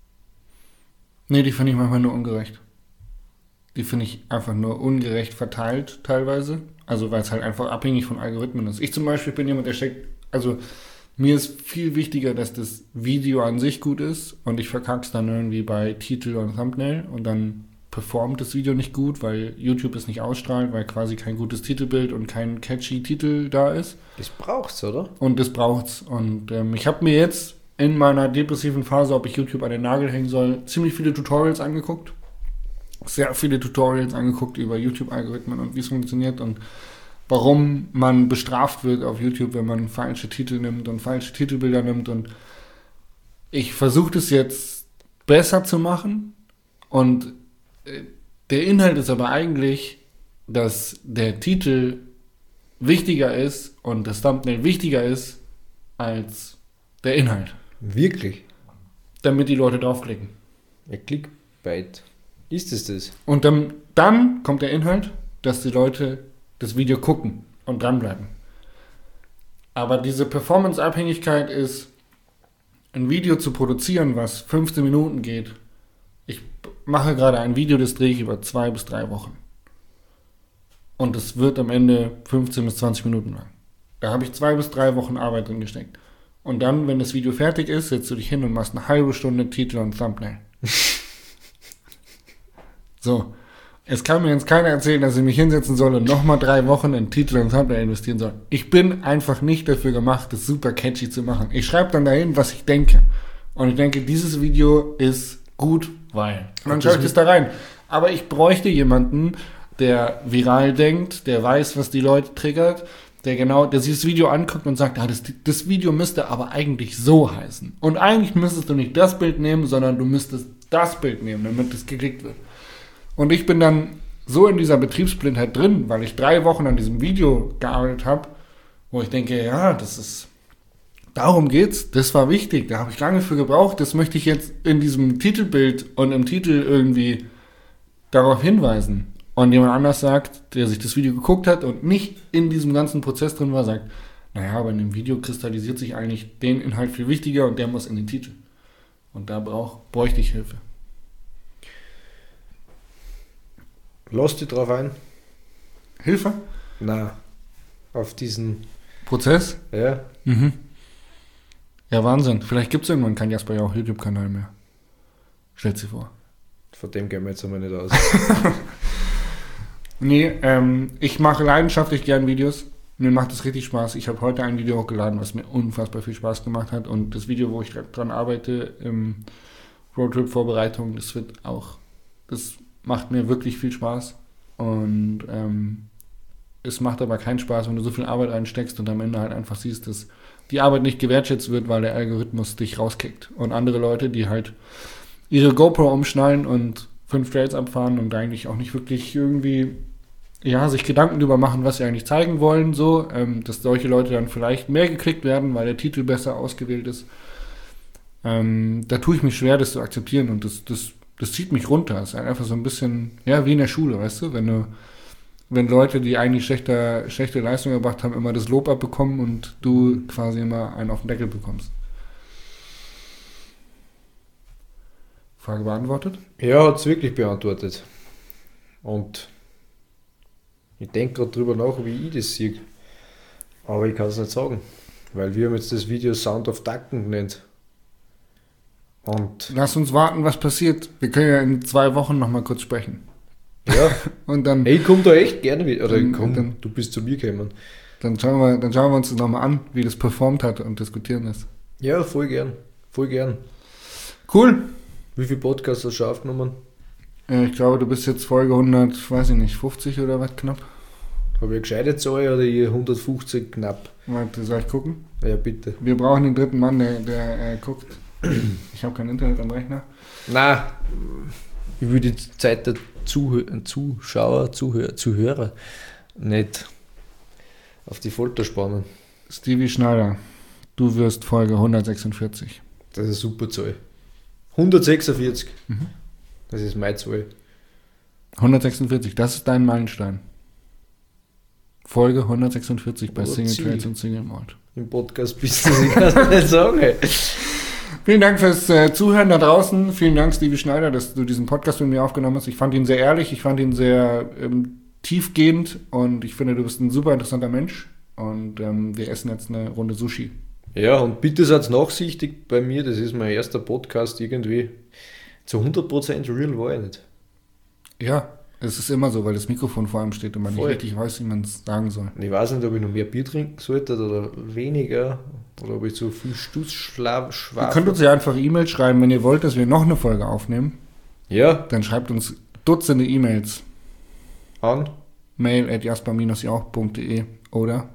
Nee, die finde ich manchmal nur ungerecht. Die finde ich einfach nur ungerecht verteilt teilweise. Also weil es halt einfach abhängig von Algorithmen ist. Ich zum Beispiel bin jemand, der steckt, also mir ist viel wichtiger, dass das Video an sich gut ist und ich verkack's dann irgendwie bei Titel und Thumbnail und dann performt das Video nicht gut, weil YouTube es nicht ausstrahlt, weil quasi kein gutes Titelbild und kein catchy Titel da ist. Das braucht's, oder? Und das braucht's. Und ähm, ich habe mir jetzt in meiner depressiven Phase, ob ich YouTube an den Nagel hängen soll, ziemlich viele Tutorials angeguckt. Sehr viele Tutorials angeguckt über YouTube-Algorithmen und wie es funktioniert und warum man bestraft wird auf YouTube, wenn man falsche Titel nimmt und falsche Titelbilder nimmt. Und ich versuche das jetzt besser zu machen. Und äh, der Inhalt ist aber eigentlich, dass der Titel wichtiger ist und das Thumbnail wichtiger ist als der Inhalt, Wirklich? damit die Leute draufklicken. Ja, Clickbait. Ist es das? Und dann, dann kommt der Inhalt, dass die Leute das Video gucken und dranbleiben. Aber diese Performance-Abhängigkeit ist, ein Video zu produzieren, was fünfzehn Minuten geht. Ich mache gerade ein Video, das drehe ich über zwei bis drei Wochen. Und es wird am Ende fünfzehn bis zwanzig Minuten lang. Da habe ich zwei bis drei Wochen Arbeit drin gesteckt. Und dann, wenn das Video fertig ist, setzt du dich hin und machst eine halbe Stunde Titel und Thumbnail. So, es kann mir jetzt keiner erzählen, dass ich mich hinsetzen soll und nochmal drei Wochen in Titel und Thumbnail investieren soll. Ich bin einfach nicht dafür gemacht, das super catchy zu machen. Ich schreibe dann dahin, was ich denke. Und ich denke, dieses Video ist gut, weil. Und dann schaue ich das da rein. Aber ich bräuchte jemanden, der viral denkt, der weiß, was die Leute triggert, der genau, der sich das Video anguckt und sagt, ah, das, das Video müsste aber eigentlich so heißen. Und eigentlich müsstest du nicht das Bild nehmen, sondern du müsstest das Bild nehmen, damit es geklickt wird. Und ich bin dann so in dieser Betriebsblindheit drin, weil ich drei Wochen an diesem Video gearbeitet habe, wo ich denke, ja, das ist, darum geht's, das war wichtig, da habe ich lange für gebraucht, das möchte ich jetzt in diesem Titelbild und im Titel irgendwie darauf hinweisen. Und jemand anders sagt, der sich das Video geguckt hat und nicht in diesem ganzen Prozess drin war, sagt, naja, aber in dem Video kristallisiert sich eigentlich den Inhalt viel wichtiger und der muss in den Titel. Und da brauch, bräuchte ich Hilfe. Lass dich drauf ein? Hilfe? Na, auf diesen, Prozess? ja. Mhm. Ja, Wahnsinn. Vielleicht gibt es irgendwann keinen Jasper ja auch YouTube-Kanal mehr. Stellt sie vor. Von dem gehen wir jetzt einmal nicht aus. Nee, ähm, ich mache leidenschaftlich gern Videos. Mir macht es richtig Spaß. Ich habe heute ein Video hochgeladen, was mir unfassbar viel Spaß gemacht hat. Und das Video, wo ich dran arbeite, im Roadtrip-Vorbereitung, das wird auch, das macht mir wirklich viel Spaß. Und ähm, es macht aber keinen Spaß, wenn du so viel Arbeit reinsteckst und am Ende halt einfach siehst, dass die Arbeit nicht gewertschätzt wird, weil der Algorithmus dich rauskickt. Und andere Leute, die halt ihre GoPro umschnallen und fünf Trails abfahren und eigentlich auch nicht wirklich irgendwie, ja, sich Gedanken darüber machen, was sie eigentlich zeigen wollen, so, ähm, dass solche Leute dann vielleicht mehr geklickt werden, weil der Titel besser ausgewählt ist. Ähm, da tue ich mich schwer, das zu akzeptieren und das, das, das zieht mich runter. Es ist einfach so ein bisschen, ja, wie in der Schule, weißt du, wenn du, wenn Leute, die eigentlich schlechter, schlechte Leistung erbracht haben, immer das Lob abbekommen und du quasi immer einen auf den Deckel bekommst. Frage beantwortet? Ja, hat es wirklich beantwortet. Und ich denke gerade drüber nach, wie ich das sehe. Aber ich kann es nicht sagen. Weil wir haben jetzt das Video Sound of Ducken genannt. Und Lass uns warten, was passiert. Wir können ja in zwei Wochen nochmal kurz sprechen. ja, Und dann, ich komme da echt gerne wieder. Oder Dann- komm, dann- du bist zu mir gekommen. dann, schauen wir, dann schauen wir uns das nochmal an, wie das performt hat und diskutieren das. Ja, voll gern. Voll gern. Cool. Wie viele Podcasts hast du schon aufgenommen? Äh, ich glaube, du bist jetzt Folge hundert, weiß ich nicht, fünfzig oder was knapp. Habe ich eine gescheite Zahl oder ich hundertfünfzig knapp? Warte, soll ich gucken? Ja, bitte. Wir brauchen den dritten Mann, der, der äh, guckt. Ich habe kein Internet am Rechner. Nein, ich will die Zeit der Zuh- Zuschauer, Zuhörer, Zuhörer nicht auf die Folter spannen. Stevie Schneider, du wirst Folge hundertsechsundvierzig. Das ist eine super Zahl. hundertsechsundvierzig. Mhm. Das ist meine Zahl. hundertsechsundvierzig, das ist dein Meilenstein. Folge hundertsechsundvierzig bei Oh, Single Ziel. Trades und Single Malt. Im Podcast-Business, ich kann es nicht sagen. Ey. Vielen Dank fürs äh, Zuhören da draußen. Vielen Dank, Stevie Schneider, dass du diesen Podcast mit mir aufgenommen hast. Ich fand ihn sehr ehrlich, ich fand ihn sehr ähm, tiefgehend und ich finde, du bist ein super interessanter Mensch. Und ähm, wir essen jetzt eine Runde Sushi. Ja, und bitte seid nachsichtig bei mir, das ist mein erster Podcast irgendwie. Zu hundert Prozent real war ich nicht. Ja, es ist immer so, weil das Mikrofon vor einem steht und man Voll. nicht richtig weiß, wie man es sagen soll. Und ich weiß nicht, ob ich noch mehr Bier trinken sollte oder weniger. Oder ob ich zu viel Stuss schla- Ihr schwafel. könnt uns ja einfach E-Mails schreiben, wenn ihr wollt, dass wir noch eine Folge aufnehmen. Ja, Dann schreibt uns Dutzende E-Mails. an. Mail at jasper Bindestrich jauch Punkt de oder?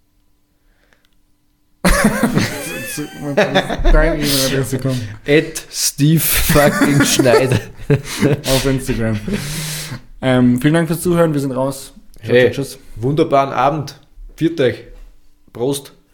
Deine E-Mail-Adresse kommt At Steve fucking Schneider. auf Instagram. Ähm, vielen Dank fürs Zuhören, wir sind raus. Ciao, Hey, ciao, tschüss. wunderbaren Abend. Viert euch. Prost.